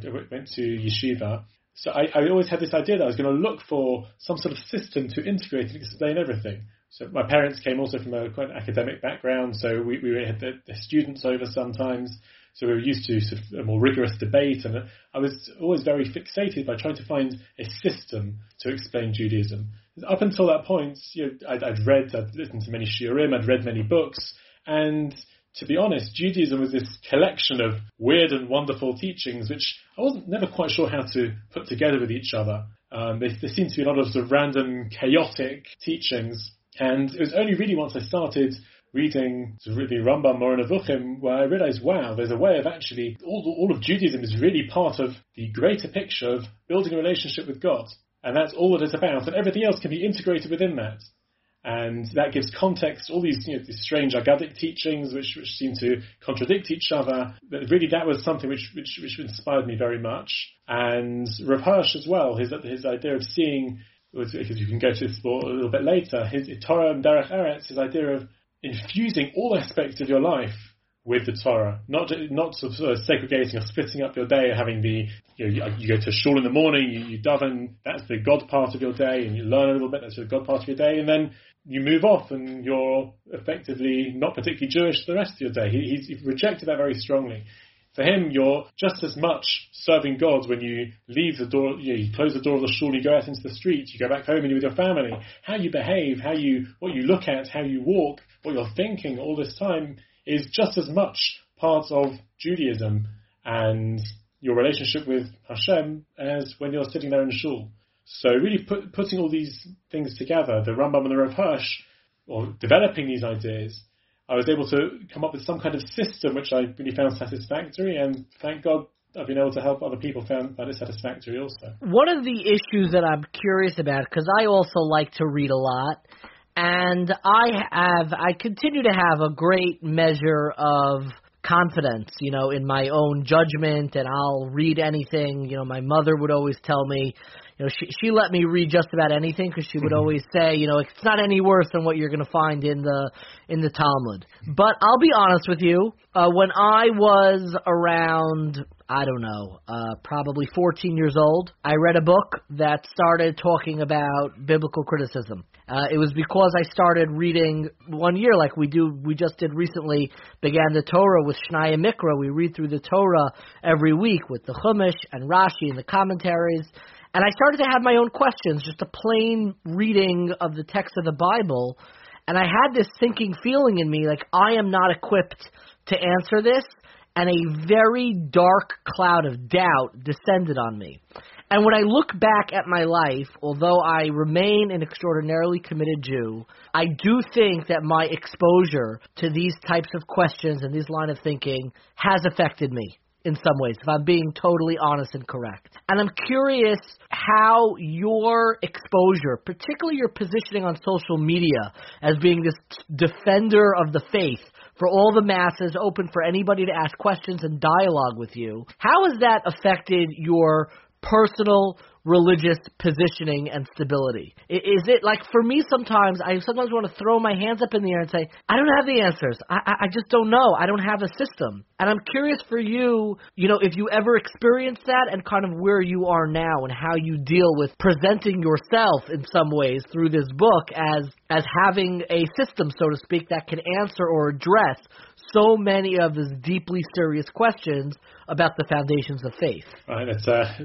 to yeshiva, so I always had this idea that I was going to look for some sort of system to integrate and explain everything. So my parents came also from a quite academic background, so we had the students over sometimes, so we were used to sort of a more rigorous debate, and I was always very fixated by trying to find a system to explain Judaism. Up until that point, I'd listened to many shiurim, I'd read many books, and to be honest, Judaism was this collection of weird and wonderful teachings which I wasn't never quite sure how to put together with each other. There seemed to be a lot of sort of random, chaotic teachings, and it was only really once I started reading the Rambam Moreh Nevuchim where I realized, wow, there's a way of actually, all of Judaism is really part of the greater picture of building a relationship with God. And that's all that it's about, and everything else can be integrated within that. And that gives context to all these, these strange Agadic teachings which seem to contradict each other. But really, that was something which inspired me very much. And Rav Hirsch as well, his idea of seeing, because you can go to this a little bit later, his Torah and Derech Eretz, his idea of infusing all aspects of your life with the Torah, not sort of segregating or splitting up your day, having you go to shul in the morning, you daven, that's the God part of your day, and you learn a little bit, that's the God part of your day, and then you move off and you're effectively not particularly Jewish the rest of your day. He rejected that very strongly. For him, you're just as much serving God when you leave the door, you close the door of the shul, you go out into the street, you go back home and you're with your family. How you behave, what you look at, how you walk, what you're thinking all this time is just as much part of Judaism and your relationship with Hashem as when you're sitting there in shul. So really putting all these things together, the Rambam and the Rav Hirsch, or developing these ideas, I was able to come up with some kind of system which I really found satisfactory, and thank God I've been able to help other people find it satisfactory also. One of the issues that I'm curious about, because I also like to read a lot, and I continue to have a great measure of confidence, in my own judgment, and I'll read anything. My mother would always tell me, she let me read just about anything because she would always say, it's not any worse than what you're going to find in the Talmud. But I'll be honest with you, when I was around, I don't know, probably 14 years old, I read a book that started talking about biblical criticism. It was because I started reading one year, like we just did recently, began the Torah with Shnaya Mikra. We read through the Torah every week with the Chumash and Rashi and the commentaries. And I started to have my own questions, just a plain reading of the text of the Bible. And I had this sinking feeling in me, like I am not equipped to answer this. And a very dark cloud of doubt descended on me. And when I look back at my life, although I remain an extraordinarily committed Jew, I do think that my exposure to these types of questions and this line of thinking has affected me in some ways, if I'm being totally honest and correct. And I'm curious how your exposure, particularly your positioning on social media as being this defender of the faith for all the masses, open for anybody to ask questions and dialogue with you, how has that affected your personal religious positioning and stability? Is it like, for me sometimes, I sometimes want to throw my hands up in the air and say, I don't have the answers. I just don't know. I don't have a system. And I'm curious for you, if you ever experienced that and kind of where you are now and how you deal with presenting yourself in some ways through this book as having a system, so to speak, that can answer or address so many of these deeply serious questions about the foundations of faith. Right, it's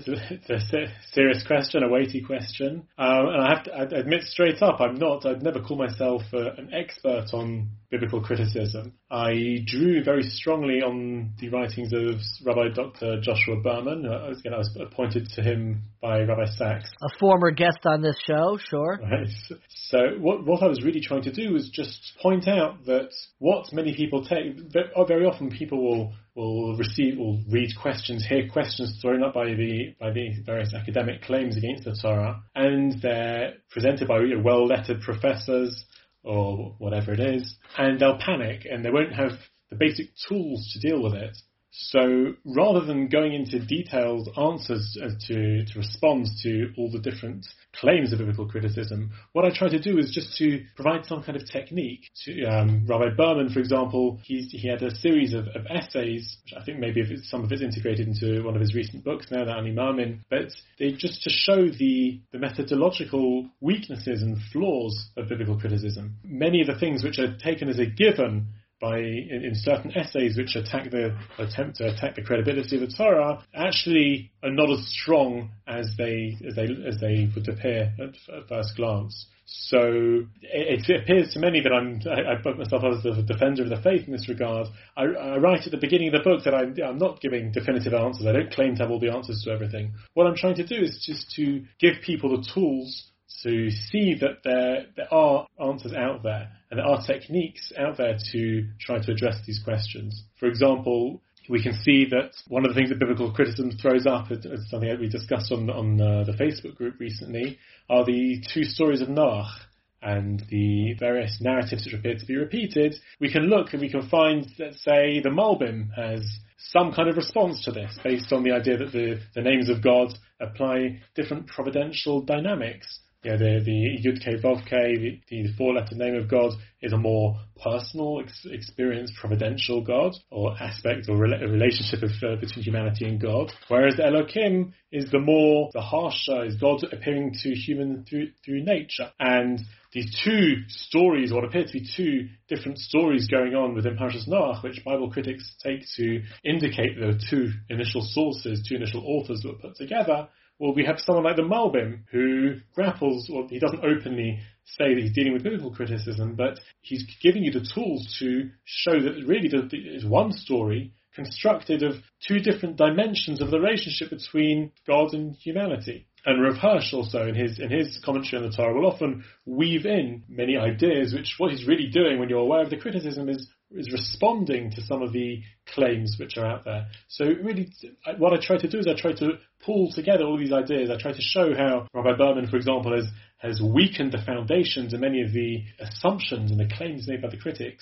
a serious question, a weighty question. And I have to admit straight up, I'd never call myself an expert on biblical criticism. I drew very strongly on the writings of Rabbi Dr. Joshua Berman. I was appointed to him by Rabbi Sachs. A former guest on this show, sure. Right. So what I was really trying to do was just point out that what many people take, very often people will read questions, hear questions thrown up by the various academic claims against the Torah, and they're presented by well-lettered professors or whatever it is, and they'll panic and they won't have the basic tools to deal with it. So rather than going into detailed answers to respond to all the different claims of biblical criticism, what I try to do is just to provide some kind of technique. Rabbi Berman, for example, he had a series of essays, which I think maybe some of it's integrated into one of his recent books now, the Ani Maamin, but they just to show the methodological weaknesses and flaws of biblical criticism. Many of the things which are taken as a given in certain essays which attempt to attack the credibility of the Torah actually are not as strong as they would appear at first glance. So it appears to many that I put myself as a defender of the faith in this regard. I write at the beginning of the book that I'm not giving definitive answers. I don't claim to have all the answers to everything. What I'm trying to do is just to give people the tools to see that there are answers out there and there are techniques out there to try to address these questions. For example, we can see that one of the things that biblical criticism throws up, as something that we discussed on the Facebook group recently, are the two stories of Noach and the various narratives which appear to be repeated. We can look and we can find, let's say, the Malbim has some kind of response to this based on the idea that the names of God apply different providential dynamics. The Yud-Kei Vav-Kei, the four-letter name of God, is a more personal, experienced, providential God, or aspect or relationship between humanity and God. Whereas the Elokim is the harsher, is God appearing to human through nature. And these two stories, what appear to be two different stories going on within Parashas Noach, which Bible critics take to indicate there are two initial sources, two initial authors that were put together. Well, we have someone like the Malbim who grapples, or he doesn't openly say that he's dealing with biblical criticism, but he's giving you the tools to show that really is one story constructed of two different dimensions of the relationship between God and humanity. And Rav Hirsch also, in his commentary on the Torah, will often weave in many ideas, which what he's really doing when you're aware of the criticism is responding to some of the claims which are out there. So really, what I try to do is I try to pull together all these ideas. I try to show how Rabbi Berman, for example, has weakened the foundations and many of the assumptions and the claims made by the critics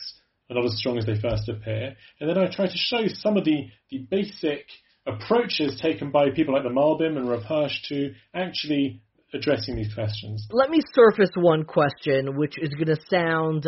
are not as strong as they first appear. And then I try to show some of the basic approaches taken by people like the Malbim and Rav Hirsch to actually addressing these questions. Let me surface one question, which is going to sound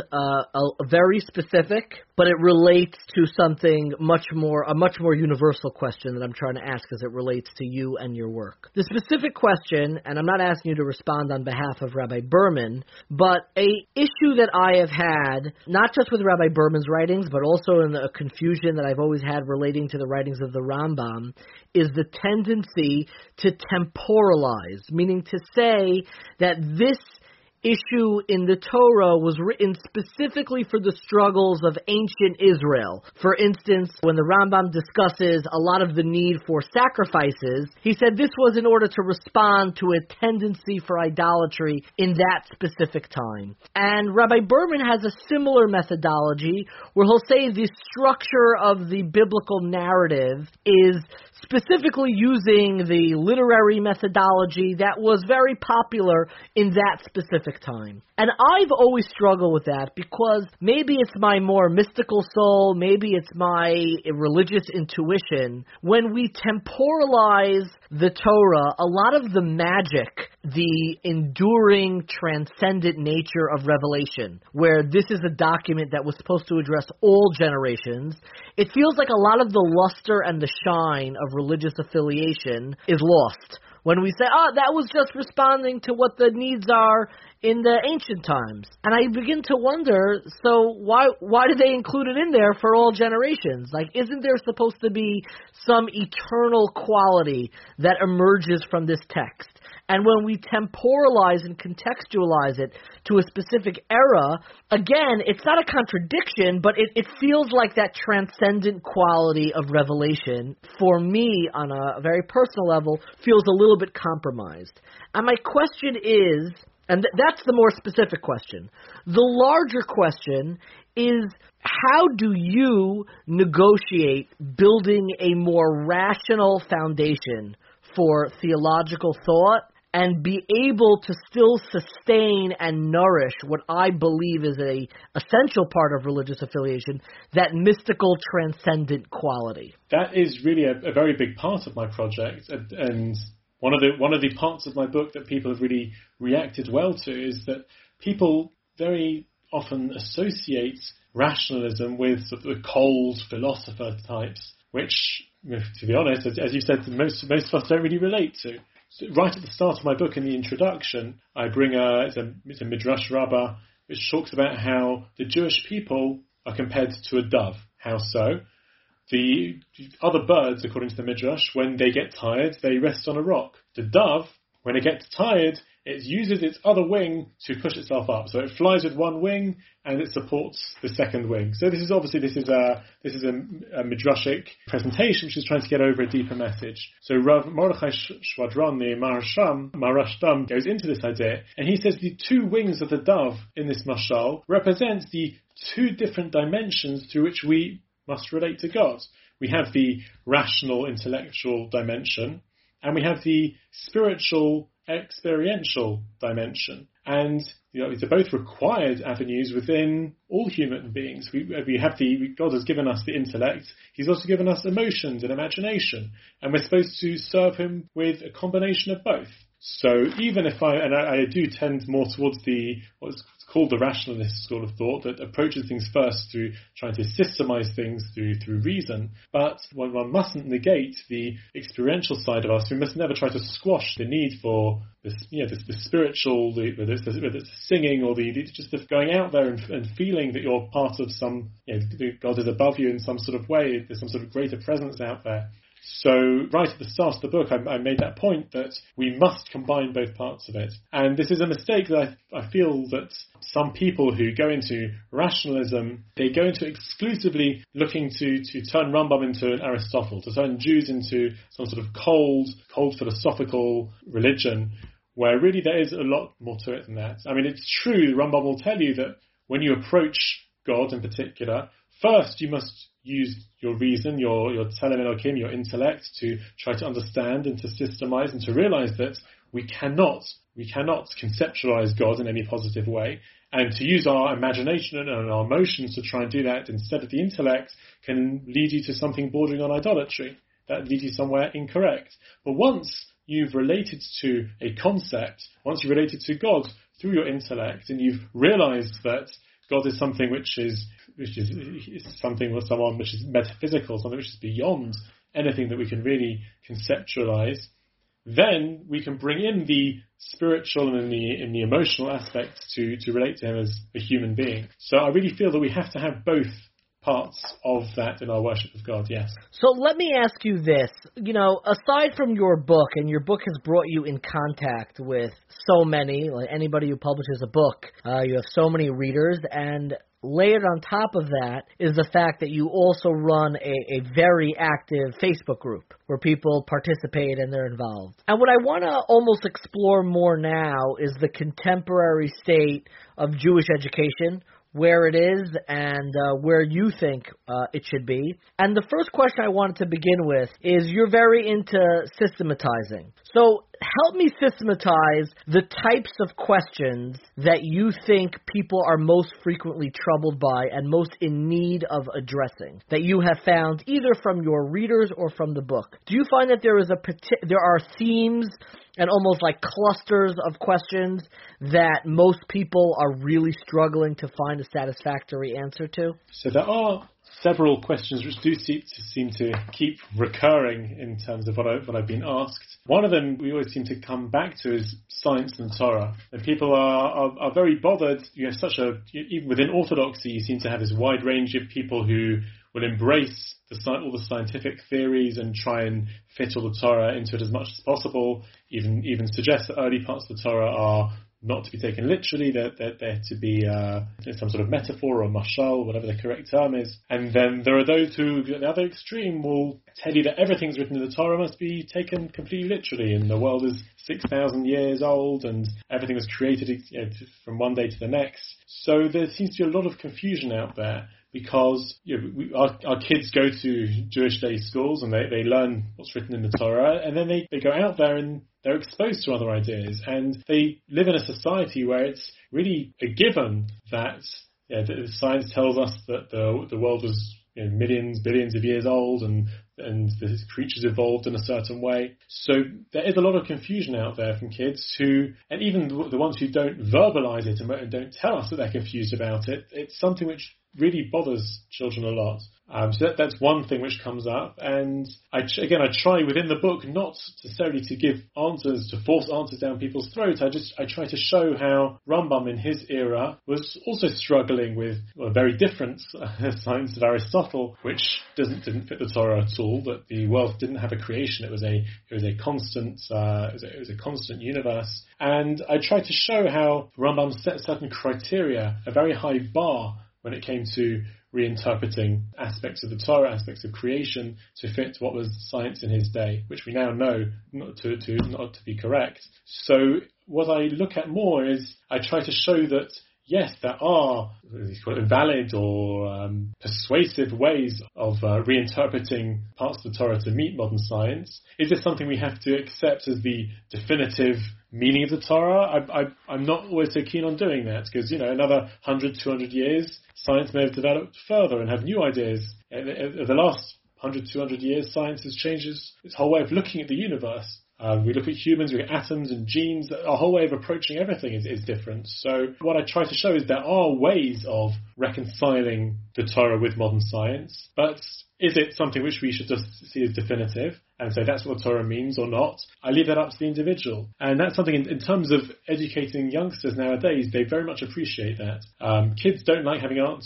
very specific, but it relates to something a much more universal question that I'm trying to ask as it relates to you and your work. The specific question, and I'm not asking you to respond on behalf of Rabbi Berman, but a issue that I have had, not just with Rabbi Berman's writings, but also in a confusion that I've always had relating to the writings of the Rambam, is the tendency to temporalize, meaning to say that this issue in the Torah was written specifically for the struggles of ancient Israel. For instance, when the Rambam discusses a lot of the need for sacrifices, he said this was in order to respond to a tendency for idolatry in that specific time. And Rabbi Berman has a similar methodology where he'll say the structure of the biblical narrative is specifically using the literary methodology that was very popular in that specific time. And I've always struggled with that because maybe it's my more mystical soul, maybe it's my religious intuition. When we temporalize the Torah, a lot of the magic, the enduring, transcendent nature of Revelation, where this is a document that was supposed to address all generations, it feels like a lot of the luster and the shine of religious affiliation is lost. When we say, that was just responding to what the needs are in the ancient times. And I begin to wonder, so why do they include it in there for all generations? Like, isn't there supposed to be some eternal quality that emerges from this text? And when we temporalize and contextualize it to a specific era, again, it's not a contradiction, but it feels like that transcendent quality of Revelation, for me, on a very personal level, feels a little bit compromised. And my question is, and that's the more specific question. The larger question is, how do you negotiate building a more rational foundation for theological thought and be able to still sustain and nourish what I believe is a essential part of religious affiliation, that mystical, transcendent quality? That is really a very big part of my project, and one of the parts of my book that people have really reacted well to is that people very often associate rationalism with sort of the cold philosopher types, which, to be honest, as you said, most of us don't really relate to. So right at the start of my book, in the introduction, I bring it's a Midrash Rabbah, which talks about how the Jewish people are compared to a dove. How so? The other birds, according to the Midrash, when they get tired, they rest on a rock. The dove, when it gets tired, it uses its other wing to push itself up. So it flies with one wing and it supports the second wing. So this is a midrashic presentation which is trying to get over a deeper message. So Rav Mordechai Shvadron, the Maharashtam, goes into this idea, and he says the two wings of the dove in this mashal represent the two different dimensions through which we must relate to God. We have the rational, intellectual dimension, and we have the spiritual, experiential dimension. And these are both required avenues within all human beings. God has given us the intellect. He's also given us emotions and imagination, and we're supposed to serve him with a combination of both. So even if I do tend more towards what's called the rationalist school of thought, that approaches things first through trying to systemize things through reason, but one mustn't negate the experiential side of us. We must never try to squash the need for this, the spiritual, whether it's singing or just the going out there and feeling that you're part of some, God is above you in some sort of way. There's some sort of greater presence out there. So right at the start of the book, I made that point that we must combine both parts of it. And this is a mistake that I feel that some people who go into rationalism, they go into exclusively looking to turn Rambam into an Aristotle, to turn Jews into some sort of cold philosophical religion, where really there is a lot more to it than that. I mean, it's true, Rambam will tell you that when you approach God in particular, first you must use your reason, your Tselem Elokim, your intellect, to try to understand and to systemize and to realize that we cannot conceptualize God in any positive way. And to use our imagination and our emotions to try and do that instead of the intellect can lead you to something bordering on idolatry. That leads you somewhere incorrect. But once you've related to a concept, once you've related to God through your intellect, and you've realized that God is something which is something or someone which is metaphysical, something which is beyond anything that we can really conceptualize, then we can bring in the spiritual and in the emotional aspects to relate to him as a human being. So I really feel that we have to have both parts of that in our worship of God, yes. So let me ask you this. Aside from your book, and your book has brought you in contact with so many, like anybody who publishes a book, you have so many readers, and layered on top of that is the fact that you also run a very active Facebook group where people participate and they're involved. And what I want to almost explore more now is the contemporary state of Jewish education, where it is and where you think it should be. And the first question I wanted to begin with is you're very into systematizing. So help me systematize the types of questions that you think people are most frequently troubled by and most in need of addressing, that you have found either from your readers or from the book. Do you find that there are themes and almost like clusters of questions that most people are really struggling to find a satisfactory answer to? So there are several questions which do seem to keep recurring in terms of what I've been asked. One of them we always seem to come back to is science and Torah. And people are very bothered. You have even within Orthodoxy, you seem to have this wide range of people who will embrace all the scientific theories and try and fit all the Torah into it as much as possible, even suggest that early parts of the Torah are not to be taken literally, they're to be some sort of metaphor or mashal, whatever the correct term is. And then there are those who, at the other extreme, will tell you that everything's written in the Torah must be taken completely literally, and the world is 6,000 years old, and everything was created from one day to the next. So there seems to be a lot of confusion out there, because our kids go to Jewish day schools and they learn what's written in the Torah, and then they go out there and they're exposed to other ideas, and they live in a society where it's really a given that science tells us that the world was millions, billions of years old, and the creatures evolved in a certain way. So there is a lot of confusion out there from kids who, and even the ones who don't verbalize it and don't tell us that they're confused about it, it's something which really bothers children a lot. So that's one thing which comes up, and I try within the book not necessarily to give answers, to force answers down people's throats. I try to show how Rambam in his era was also struggling with a very different science of Aristotle, which didn't fit the Torah at all. That the world didn't have a creation; it was a constant universe. And I try to show how Rambam set certain criteria, a very high bar, when it came to reinterpreting aspects of the Torah, aspects of creation, to fit what was science in his day, which we now know not to be correct. So what I look at more is I try to show that, yes, there are valid or persuasive ways of reinterpreting parts of the Torah to meet modern science. Is this something we have to accept as the definitive meaning of the Torah? I'm not always so keen on doing that, because, another 100, 200 years, science may have developed further and have new ideas. In the last 100, 200 years, science has changed its whole way of looking at the universe. We look at humans, we look at atoms and genes. Our whole way of approaching everything is different. So what I try to show is there are ways of reconciling the Torah with modern science, but is it something which we should just see as definitive and say that's what the Torah means or not? I leave that up to the individual. And that's something in terms of educating youngsters nowadays, they very much appreciate that. Kids don't like having answers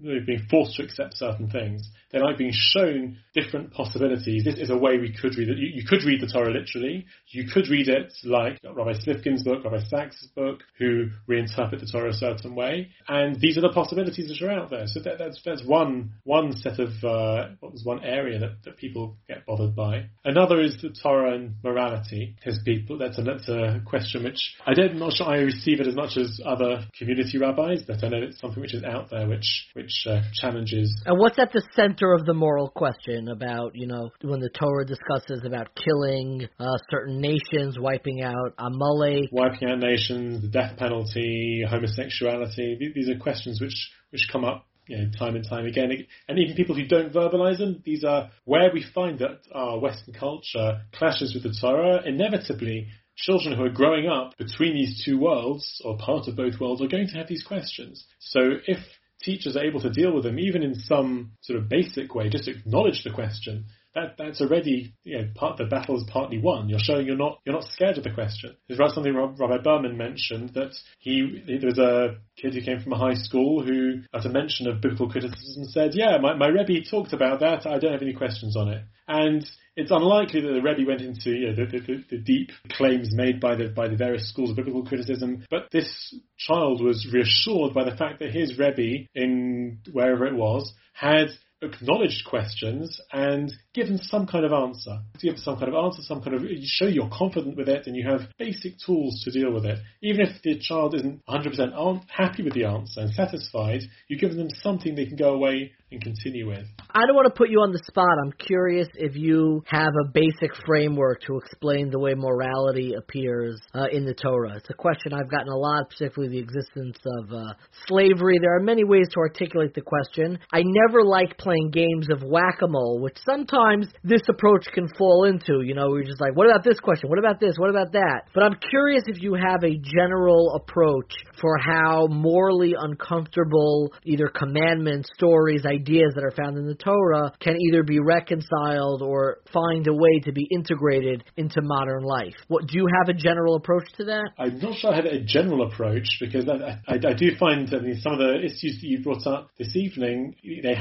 being forced to accept certain things. They like being shown different possibilities. This is a way we could read it. You could read the Torah literally. You could read it like Rabbi Slifkin's book, Rabbi Sachs' book, who reinterpret the Torah a certain way. And these are the possibilities that are out there. So that's one set of one area that people get bothered by. Another is the Torah and morality, because that's a question which I'm not sure I receive it as much as other community rabbis, but I know it's something which is out there which challenges. And what's at the center of the moral question about, when the Torah discusses about killing certain nations, wiping out Amalek? Wiping out nations, the death penalty, homosexuality. These are questions which come up time and time again. And even people who don't verbalize them, these are where we find that our Western culture clashes with the Torah. Inevitably, children who are growing up between these two worlds, or part of both worlds, are going to have these questions. So if teachers are able to deal with them, even in some sort of basic way, just acknowledge the question, that's already, the battle is partly won. You're showing you're not scared of the question. There's something Rabbi Berman mentioned, that there was a kid who came from a high school who, at a mention of biblical criticism, said, my Rebbe talked about that, I don't have any questions on it. And it's unlikely that the Rebbe went into the deep claims made by the various schools of biblical criticism, but this child was reassured by the fact that his Rebbe, in wherever it was, had acknowledged questions and given some kind of answer. You show you're confident with it and you have basic tools to deal with it. Even if the child isn't 100% happy with the answer and satisfied, you've given them something they can go away and continue with. I don't want to put you on the spot. I'm curious if you have a basic framework to explain the way morality appears in the Torah. It's a question I've gotten a lot, particularly the existence of slavery. There are many ways to articulate the question. I never like playing games of whack-a-mole, which sometimes this approach can fall into. We're just like, what about this question? What about this? What about that? But I'm curious if you have a general approach for how morally uncomfortable either commandments, stories, ideas that are found in the Torah can either be reconciled or find a way to be integrated into modern life. Do you have a general approach to that? I'm not sure I have a general approach, because I do find that some of the issues that you brought up this evening,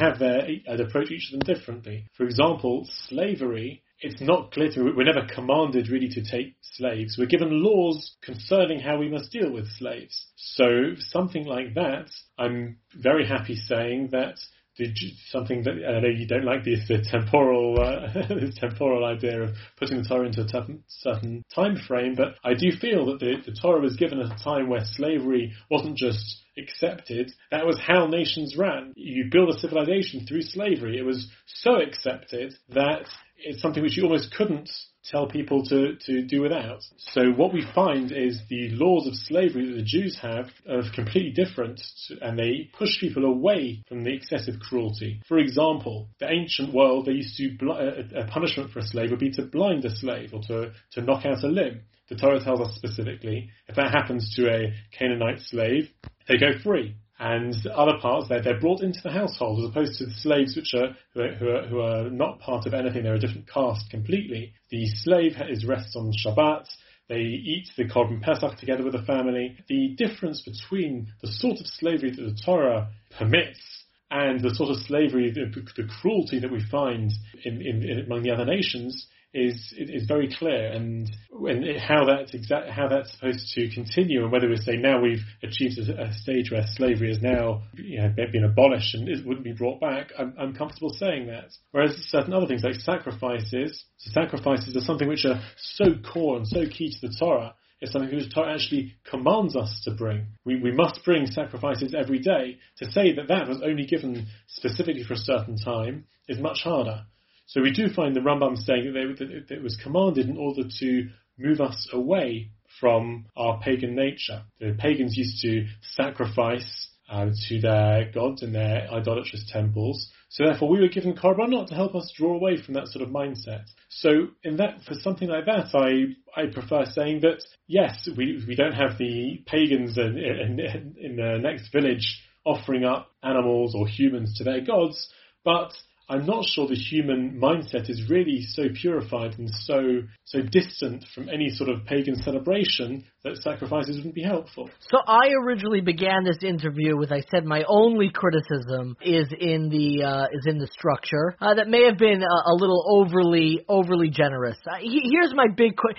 I'd approach each of them differently. For example, slavery, it's not clear to me, we're never commanded really to take slaves. We're given laws concerning how we must deal with slaves. So something like that, I'm very happy saying that something that I know you don't like the temporal this temporal idea of putting the Torah into a certain time frame, but I do feel that the Torah was given at a time where slavery wasn't just accepted, that was how nations ran. You build a civilization through slavery. It was so accepted that it's something which you almost couldn't tell people to do without. So what we find is the laws of slavery that the Jews have are completely different, and they push people away from the excessive cruelty. For example, the ancient world, they used to a punishment for a slave would be to blind a slave or to knock out a limb. The Torah tells us specifically, if that happens to a Canaanite slave, they go free. And other parts, they're brought into the household, as opposed to the slaves who are not part of anything. They're a different caste completely. The slave rests on Shabbat. They eat the Korban Pesach together with the family. The difference between the sort of slavery that the Torah permits and the sort of slavery, the cruelty that we find in among the other nations is very clear, and how that's supposed to continue, and whether we say now we've achieved a stage where slavery is now been abolished and it wouldn't be brought back. I'm comfortable saying that. Whereas certain other things like sacrifices are something which are so core and so key to the Torah. It's something which the Torah actually commands us to bring. We must bring sacrifices every day. To say that was only given specifically for a certain time is much harder. So we do find the Rambam saying that it was commanded in order to move us away from our pagan nature. The pagans used to sacrifice to their gods in their idolatrous temples. So therefore we were given korbanot to help us draw away from that sort of mindset. So for something like that, I prefer saying that, yes, we don't have the pagans in the next village offering up animals or humans to their gods, but I'm not sure the human mindset is really so purified and so distant from any sort of pagan celebration that sacrifices wouldn't be helpful. So I originally began this interview with, I said, my only criticism is in the structure that may have been a little overly generous. Here's my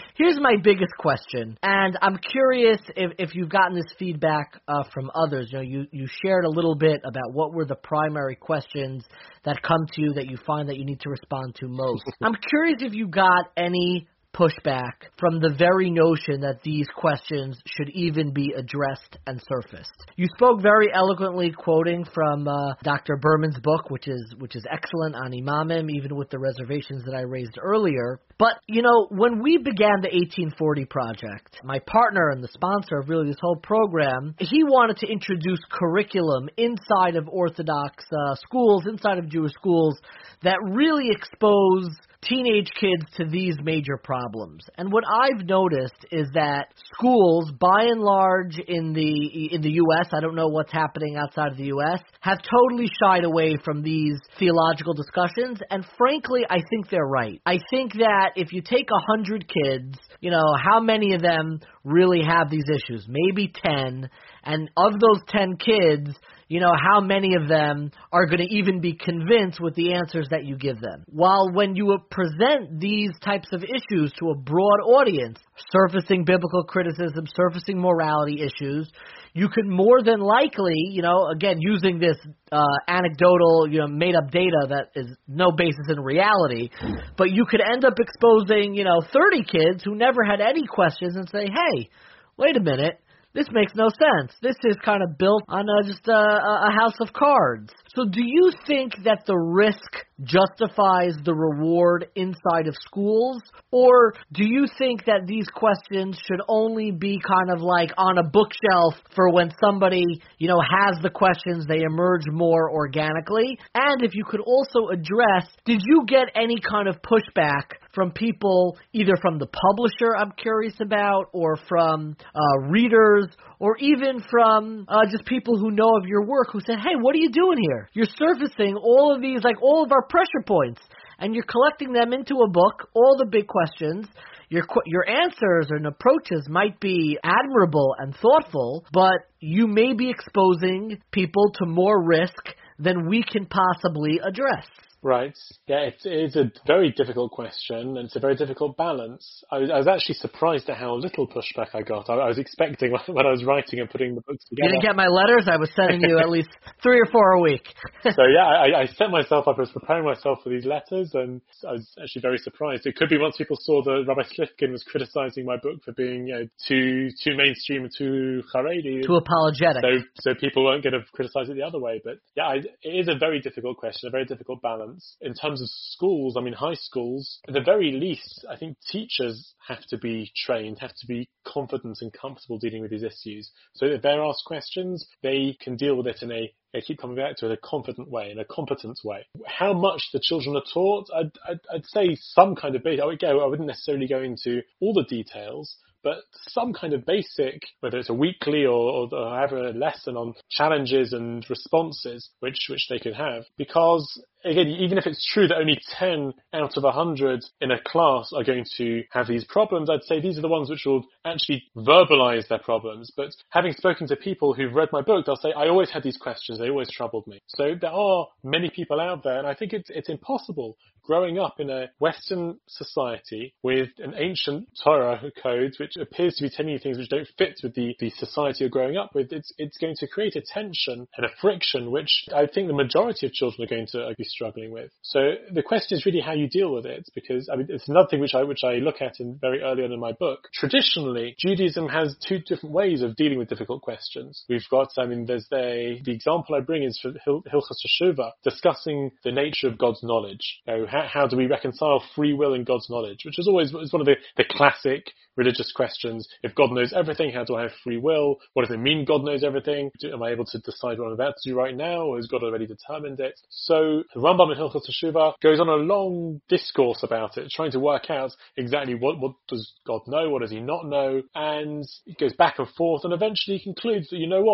biggest question, and I'm curious if you've gotten this feedback from others. You shared a little bit about what were the primary questions that come to you that you find that you need to respond to most. I'm curious if you got any pushback from the very notion that these questions should even be addressed and surfaced. You spoke very eloquently, quoting from Dr. Berman's book, which is excellent, on Imamim, even with the reservations that I raised earlier. But, when we began the 1840 project, my partner and the sponsor of really this whole program, he wanted to introduce curriculum inside of Orthodox schools, inside of Jewish schools, that really expose teenage kids to these major problems. And what I've noticed is that schools, by and large in the U.S., I don't know what's happening outside of the U.S., have totally shied away from these theological discussions, and frankly, I think they're right. I think that if you take 100 kids, how many of them really have these issues? Maybe 10, and of those 10 kids, how many of them are going to even be convinced with the answers that you give them? While when you present these types of issues to a broad audience, surfacing biblical criticism, surfacing morality issues, you could more than likely, again, using this anecdotal, made-up data that is no basis in reality, but you could end up exposing, 30 kids who never had any questions and say, hey, wait a minute, this makes no sense. This is kind of built on just a house of cards. So do you think that the risk justifies the reward inside of schools? Or do you think that these questions should only be kind of like on a bookshelf for when somebody, has the questions, they emerge more organically? And if you could also address, did you get any kind of pushback from people, either from the publisher I'm curious about, or from readers, or even from just people who know of your work who said, hey, what are you doing here? You're surfacing all of these, all of our pressure points, and you're collecting them into a book, all the big questions. Your answers and approaches might be admirable and thoughtful, but you may be exposing people to more risk than we can possibly address. Right. Yeah, it is a very difficult question, and it's a very difficult balance. I was actually surprised at how little pushback I got. I was expecting, when I was writing and putting the books together. You didn't get my letters? I was sending you at least 3 or 4 a week. So yeah, I set myself up, I was preparing myself for these letters, and I was actually very surprised. It could be once people saw that Rabbi Slifkin was criticizing my book for being too mainstream and too Haredi. Too apologetic. So people weren't going to criticize it the other way. But yeah, it is a very difficult question, a very difficult balance. In terms of schools, high schools, at the very least, I think teachers have to be trained, have to be confident and comfortable dealing with these issues. So if they're asked questions, they can deal with it in they keep coming back to it in a confident way, in a competent way. How much the children are taught, I'd say some kind of basic. I wouldn't necessarily go into all the details, but some kind of basic, whether it's a weekly or however a lesson on challenges and responses, which they could have. Because, again, even if it's true that only 10 out of 100 in a class are going to have these problems, I'd say these are the ones which will actually verbalize their problems. But having spoken to people who've read my book, they'll say, I always had these questions, they always troubled me. So there are many people out there, and I think it's impossible growing up in a Western society with an ancient Torah code which appears to be telling you things which don't fit with the society you're growing up with. It's going to create a tension and a friction which I think the majority of children are going to be struggling with. So the question is really how you deal with it, because it's another thing which I look at very early on in my book. Traditionally, Judaism has 2 different ways of dealing with difficult questions. We've got, there's the example I bring is for Hilchos Teshuvah, discussing the nature of God's knowledge. How do we reconcile free will and God's knowledge, which is always one of the classic religious questions. If God knows everything, how do I have free will? What does it mean God knows everything? Am I able to decide what I'm about to do right now, or has God already determined it? So the Rambam in Hilchos Teshuvah goes on a long discourse about it, trying to work out exactly what does God know, what does he not know, and it goes back and forth, and eventually he concludes that,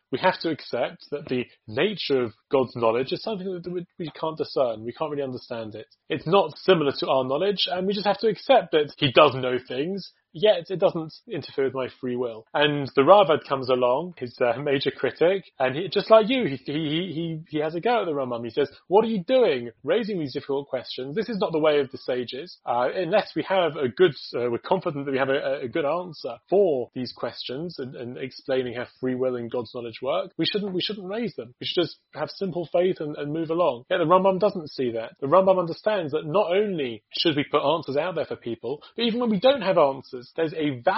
we have to accept that the nature of God's knowledge is something that we can't discern. We can't really understand it. It's not similar to our knowledge, and we just have to accept that he does know things, yet it doesn't interfere with my free will. And the Ravad comes along, his major critic, and he, just like you, he has a go at the Rambam. He says, what are you doing, raising these difficult questions? This is not the way of the sages. Unless we have we're confident that we have a good answer for these questions and explaining how free will and God's knowledge work, we shouldn't raise them. We should just have simple faith and move along. Yet the Rambam doesn't see that. The Rambam understands that not only should we put answers out there for people, but even when we don't have answers, there's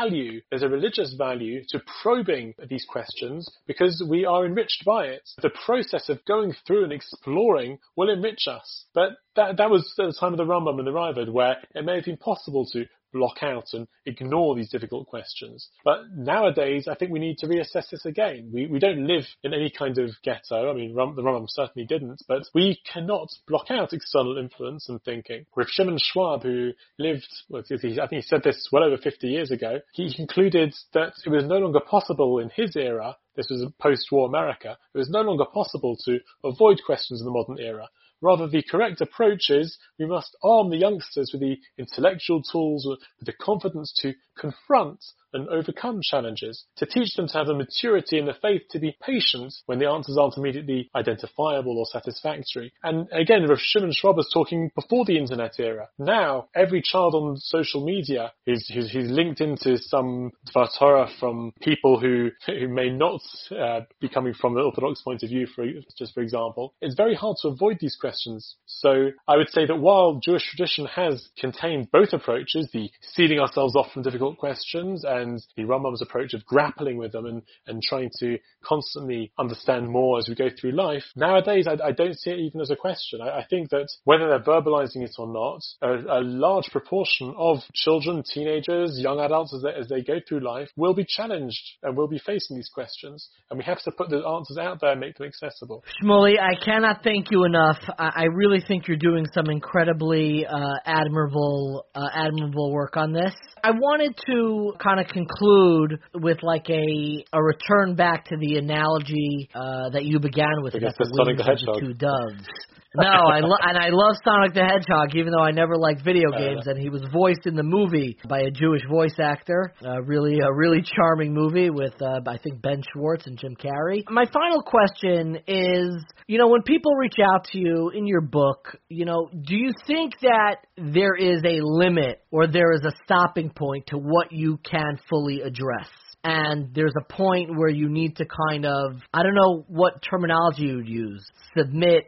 a religious value to probing these questions because we are enriched by it. The process of going through and exploring will enrich us. But that was at the time of the Rambam and the Ravad, where it may have been possible to block out and ignore these difficult questions. But nowadays, I think we need to reassess this again. We don't live in any kind of ghetto. I mean, the Rambam certainly didn't, but we cannot block out external influence and thinking. Rav Shimon Schwab, who lived, I think he said this well over 50 years ago, he concluded that it was no longer possible in his era, this was post-war America, it was no longer possible to avoid questions in the modern era. Rather, the correct approach is we must arm the youngsters with the intellectual tools, with the confidence to confront and overcome challenges, to teach them to have the maturity and the faith to be patient when the answers aren't immediately identifiable or satisfactory. And again, Rav Shimon Schwab was talking before the internet era. Now, every child on social media who's linked into some Dvar Torah from people who may not be coming from the Orthodox point of view, for example. It's very hard to avoid these questions. So I would say that while Jewish tradition has contained both approaches, the sealing ourselves off from difficult questions and the Rambam's approach of grappling with them and trying to constantly understand more as we go through life, nowadays I don't see it even as a question. I think that whether they're verbalizing it or not, a large proportion of children, teenagers, young adults as they go through life will be challenged and will be facing these questions. And we have to put the answers out there and make them accessible. Shmuley, I cannot thank you enough. I really think you're doing some incredibly admirable work on this. I wanted to kind of conclude with like a return back to the analogy that you began with about the wings of the two doves. No, I love Sonic the Hedgehog, even though I never liked video games, and he was voiced in the movie by a Jewish voice actor. A really charming movie with, I think, Ben Schwartz and Jim Carrey. My final question is, when people reach out to you in your book, do you think that there is a limit or there is a stopping point to what you can fully address? And there's a point where you need to kind of, I don't know what terminology you would use, submit,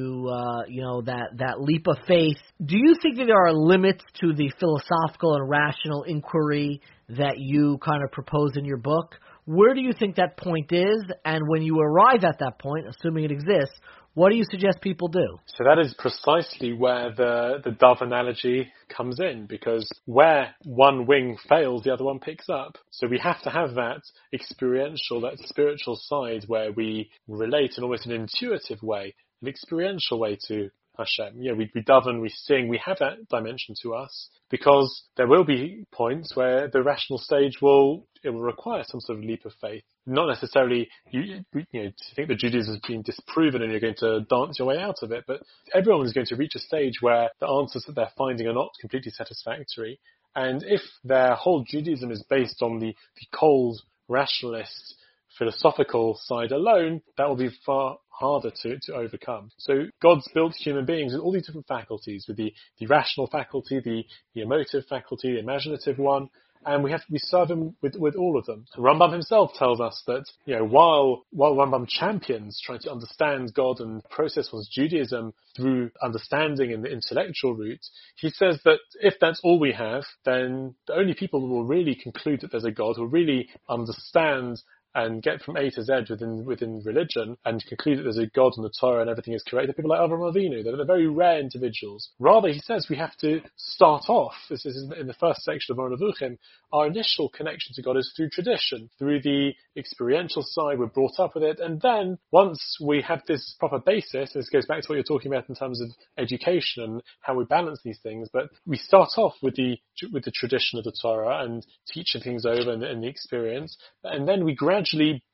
that leap of faith. Do you think that there are limits to the philosophical and rational inquiry that you kind of propose in your book? Where do you think that point is? And when you arrive at that point, assuming it exists, what do you suggest people do? So that is precisely where the dove analogy comes in, because where one wing fails, the other one picks up. So we have to have that experiential, that spiritual side where we relate in almost an intuitive way, an experiential way to Hashem. We daven, we sing, we have that dimension to us, because there will be points where the rational stage will require some sort of leap of faith. Not necessarily, you think that Judaism has been disproven and you're going to dance your way out of it, but everyone is going to reach a stage where the answers that they're finding are not completely satisfactory. And if their whole Judaism is based on the cold, rationalist, philosophical side alone, that will be far harder to overcome. So God's built human beings with all these different faculties, with the rational faculty, the emotive faculty, the imaginative one, and we serve him with all of them. Rambam himself tells us that, while Rambam champions trying to understand God and process one's Judaism through understanding in the intellectual route, he says that if that's all we have, then the only people who will really conclude that there's a God, who will really understand and get from A to Z within religion and conclude that there's a God and the Torah and everything is correct, people like Avraham Avinu, they're very rare individuals. Rather, he says we have to start off, this is in the first section of Moreh Nevuchim, our initial connection to God is through tradition, through the experiential side, we're brought up with it, and then once we have this proper basis, this goes back to what you're talking about in terms of education and how we balance these things, but we start off with the tradition of the Torah and teaching things over and the experience, and then we gradually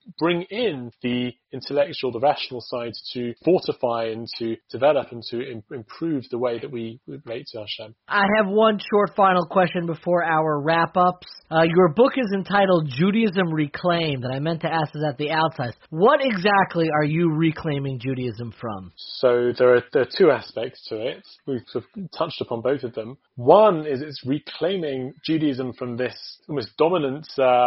bring in the intellectual, the rational side to fortify and to develop and to improve the way that we relate to Hashem. I have one short final question before our wrap-ups. Your book is entitled Judaism Reclaimed, and I meant to ask this at the outset. What exactly are you reclaiming Judaism from? So there are two aspects to it. We've sort of touched upon both of them. One is it's reclaiming Judaism from this almost dominant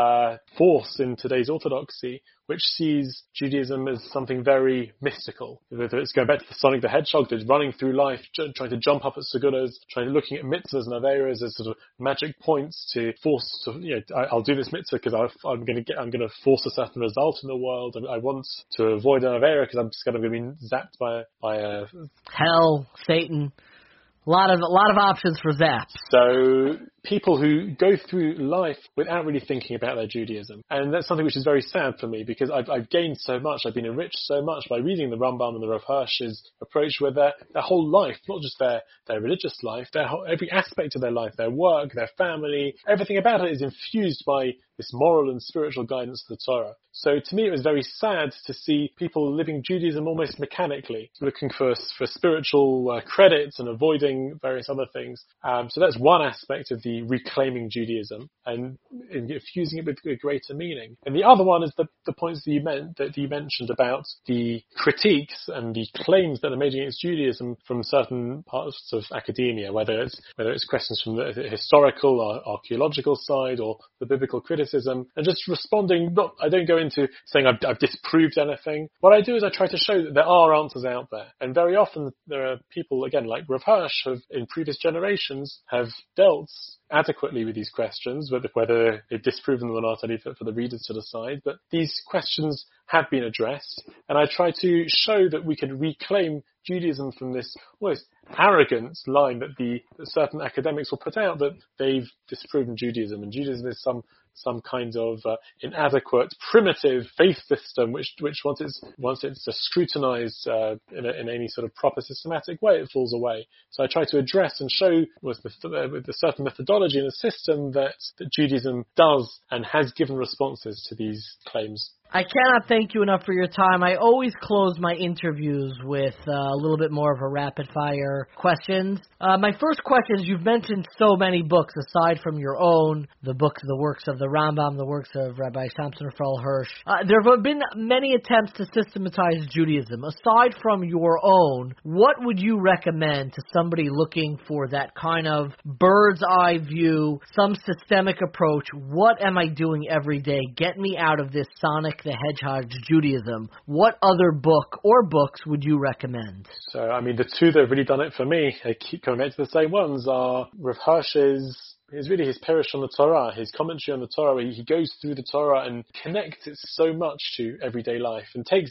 force in today's orthodoxy, which sees Judaism as something very mystical. Whether it's going back to the Sonic the Hedgehog, that's running through life, trying to jump up at segulas, looking at mitzvahs and averas as sort of magic points to force. I'll do this mitzvah because I'm going to force a certain result in the world, and I want to avoid an avera because I'm just going to be zapped by a hell, Satan. A lot of options for zaps. So people who go through life without really thinking about their Judaism. And that's something which is very sad for me because I've gained so much. I've been enriched so much by reading the Rambam and the Rav Hirsch's approach where their whole life, not just their religious life, every aspect of their life, their work, their family, everything about it is infused by this moral and spiritual guidance of the Torah. So to me it was very sad to see people living Judaism almost mechanically, looking for spiritual credits and avoiding various other things. So that's one aspect of the reclaiming Judaism and infusing it with a greater meaning. And the other one is the points that you mentioned about the critiques and the claims that are made against Judaism from certain parts of academia, whether it's questions from the historical or archaeological side or the biblical criticism, and just responding. I don't go into saying I've disproved anything. What I do is I try to show that there are answers out there, and very often there are people, again, like Rav Hirsch, who in previous generations have dealt adequately with these questions, whether they've disproven them or not, I leave it for the readers to decide. But these questions have been addressed, and I try to show that we can reclaim Judaism from this almost arrogant line that certain academics will put out, that they've disproven Judaism, and Judaism is some kind of inadequate, primitive faith system, which once it's scrutinized in any sort of proper systematic way, it falls away. So I try to address and show with a certain methodology and a system that Judaism does and has given responses to these claims. I cannot thank you enough for your time. I always close my interviews with a little bit more of a rapid-fire questions. My first question is, you've mentioned so many books aside from your own, the works of the Rambam, the works of Rabbi Samson Raphael Hirsch. There have been many attempts to systematize Judaism. Aside from your own, what would you recommend to somebody looking for that kind of bird's-eye view, some systemic approach? What am I doing every day? Get me out of this Sonic the Hedgehog Judaism. What other book or books would you recommend? So, I mean, the two that have really done it for me, I keep coming back to the same ones, are Rav Hirsch's is really his Perush on the Torah, his commentary on the Torah, where he goes through the Torah and connects it so much to everyday life and takes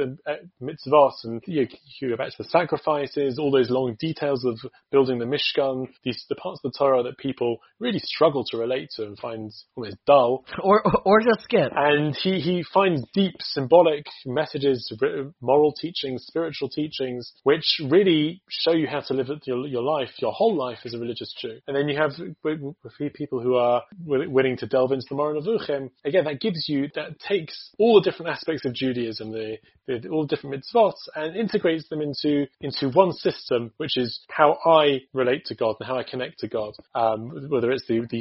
mitzvot and you go back to the sacrifices, all those long details of building the Mishkan, the parts of the Torah that people really struggle to relate to and find almost dull. Or just skip. And he finds deep symbolic messages, moral teachings, spiritual teachings, which really show you how to live your life, your whole life as a religious Jew. And then you have people who are willing to delve into the Moreh Nevuchim. Again, that takes all the different aspects of Judaism, all the different mitzvot, and integrates them into one system, which is how I relate to God and how I connect to God. Whether it's the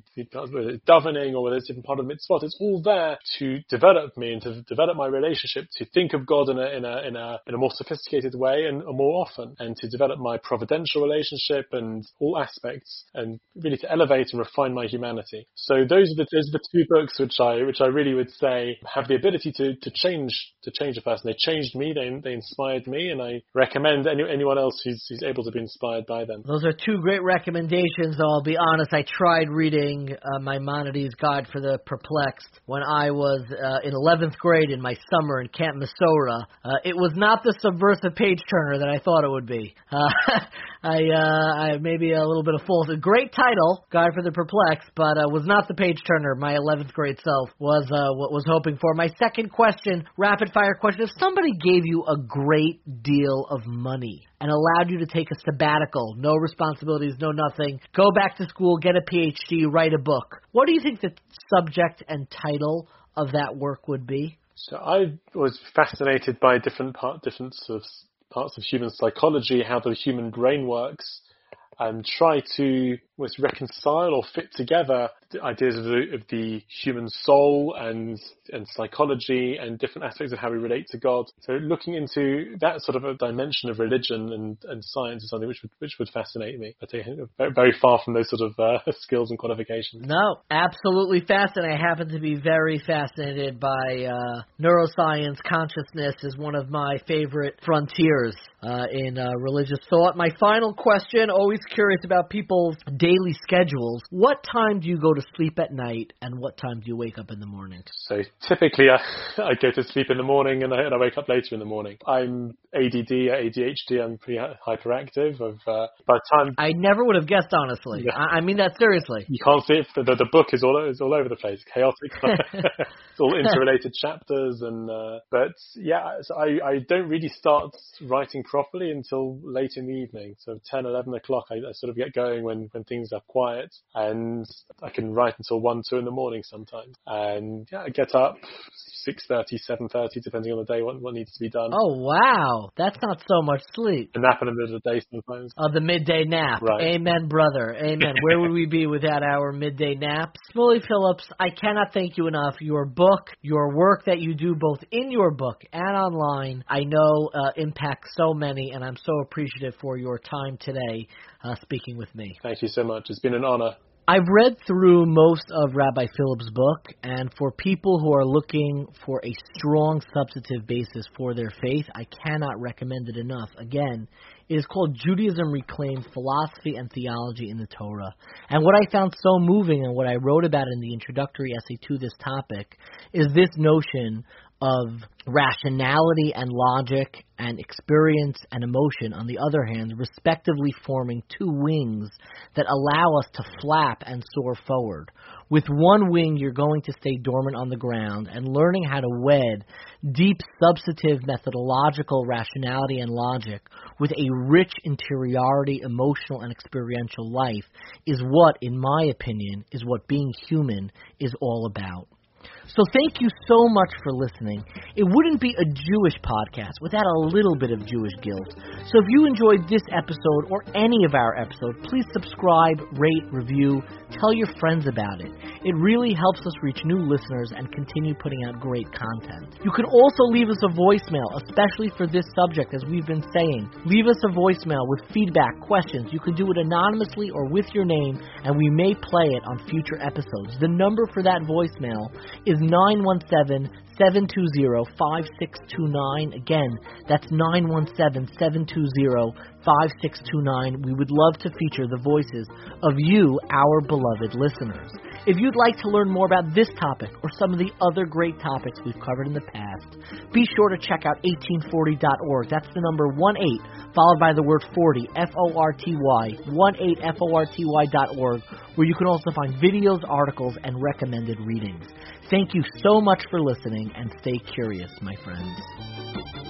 davening or whether it's a different part of mitzvot, it's all there to develop me and to develop my relationship, to think of God in a more sophisticated way and more often, and to develop my providential relationship and all aspects, and really to elevate and refine my humanity. So those are the two books which I really would say have the ability to change a person. They changed me, they inspired me, and I recommend anyone else who's able to be inspired by them. Those are two great recommendations. I'll be honest, I tried reading Maimonides' Guide for the Perplexed when I was in 11th grade in my summer in Camp Mesorah. It was not the subversive page turner that I thought it would be. I maybe a little bit of false. A great title, Guide for the Perplexed, but was not the page turner my 11th grade self was hoping for. My second question, rapid fire question: if somebody gave you a great deal of money and allowed you to take a sabbatical, no responsibilities, no nothing, go back to school, get a PhD, write a book, what do you think the subject and title of that work would be? So I was fascinated by different parts of human psychology, how the human brain works, and try to reconcile or fit together the ideas of the human soul and psychology and different aspects of how we relate to God. So looking into that sort of a dimension of religion and science is something which would fascinate me. I take it very far from those sort of skills and qualifications. No, absolutely fascinating. I happen to be very fascinated by neuroscience. Consciousness is one of my favorite frontiers in religious thought. My final question, always curious about people's daily schedules. What time do you go to sleep at night, and what time do you wake up in the morning? So typically I go to sleep in the morning and I wake up later in the morning. I'm ADD, ADHD, I'm pretty hyperactive. By the time I never would have guessed, honestly. Yeah. I mean that seriously. You can't see it. The book is all over the place, chaotic. It's all interrelated chapters, but yeah. So I don't really start writing properly until late in the evening. So 10, 11 o'clock, I sort of get going when things are quiet, and I can write until 1, 2 in the morning sometimes. And yeah, I get up 6:30, 7:30, depending on the day, what needs to be done. Oh, wow. That's not so much sleep. A nap in the middle of the day sometimes. The midday nap. Right. Amen, brother. Amen. Where would we be without our midday naps? Smully Phillips, I cannot thank you enough. Your book, your work that you do both in your book and online, I know impacts so many, and I'm so appreciative for your time today speaking with me. Thank you so much. It's been an honor. I've read through most of Rabbi Phillips' book, and for people who are looking for a strong substantive basis for their faith, I cannot recommend it enough. Again, it is called Judaism Reclaimed, Philosophy and Theology in the Torah. And what I found so moving, and what I wrote about in the introductory essay to this topic, is this notion of rationality and logic and experience and emotion, on the other hand, respectively forming two wings that allow us to flap and soar forward. With one wing, you're going to stay dormant on the ground, and learning how to wed deep substantive methodological rationality and logic with a rich interiority, emotional and experiential life is what, in my opinion, is what being human is all about. So thank you so much for listening. It wouldn't be a Jewish podcast without a little bit of Jewish guilt. So if you enjoyed this episode or any of our episodes, please subscribe, rate, review, tell your friends about it. It really helps us reach new listeners and continue putting out great content. You can also leave us a voicemail, especially for this subject, as we've been saying. Leave us a voicemail with feedback, questions. You can do it anonymously or with your name, and we may play it on future episodes. The number for that voicemail is 917-720-5629. Again, that's 917-720-5629. We would love to feature the voices of you, our beloved listeners. If you'd like to learn more about this topic or some of the other great topics we've covered in the past, be sure to check out 1840.org. That's the number 18, followed by the word 40, F-O-R-T-Y, 18forty.org, where you can also find videos, articles, and recommended readings. Thank you so much for listening, and stay curious, my friends.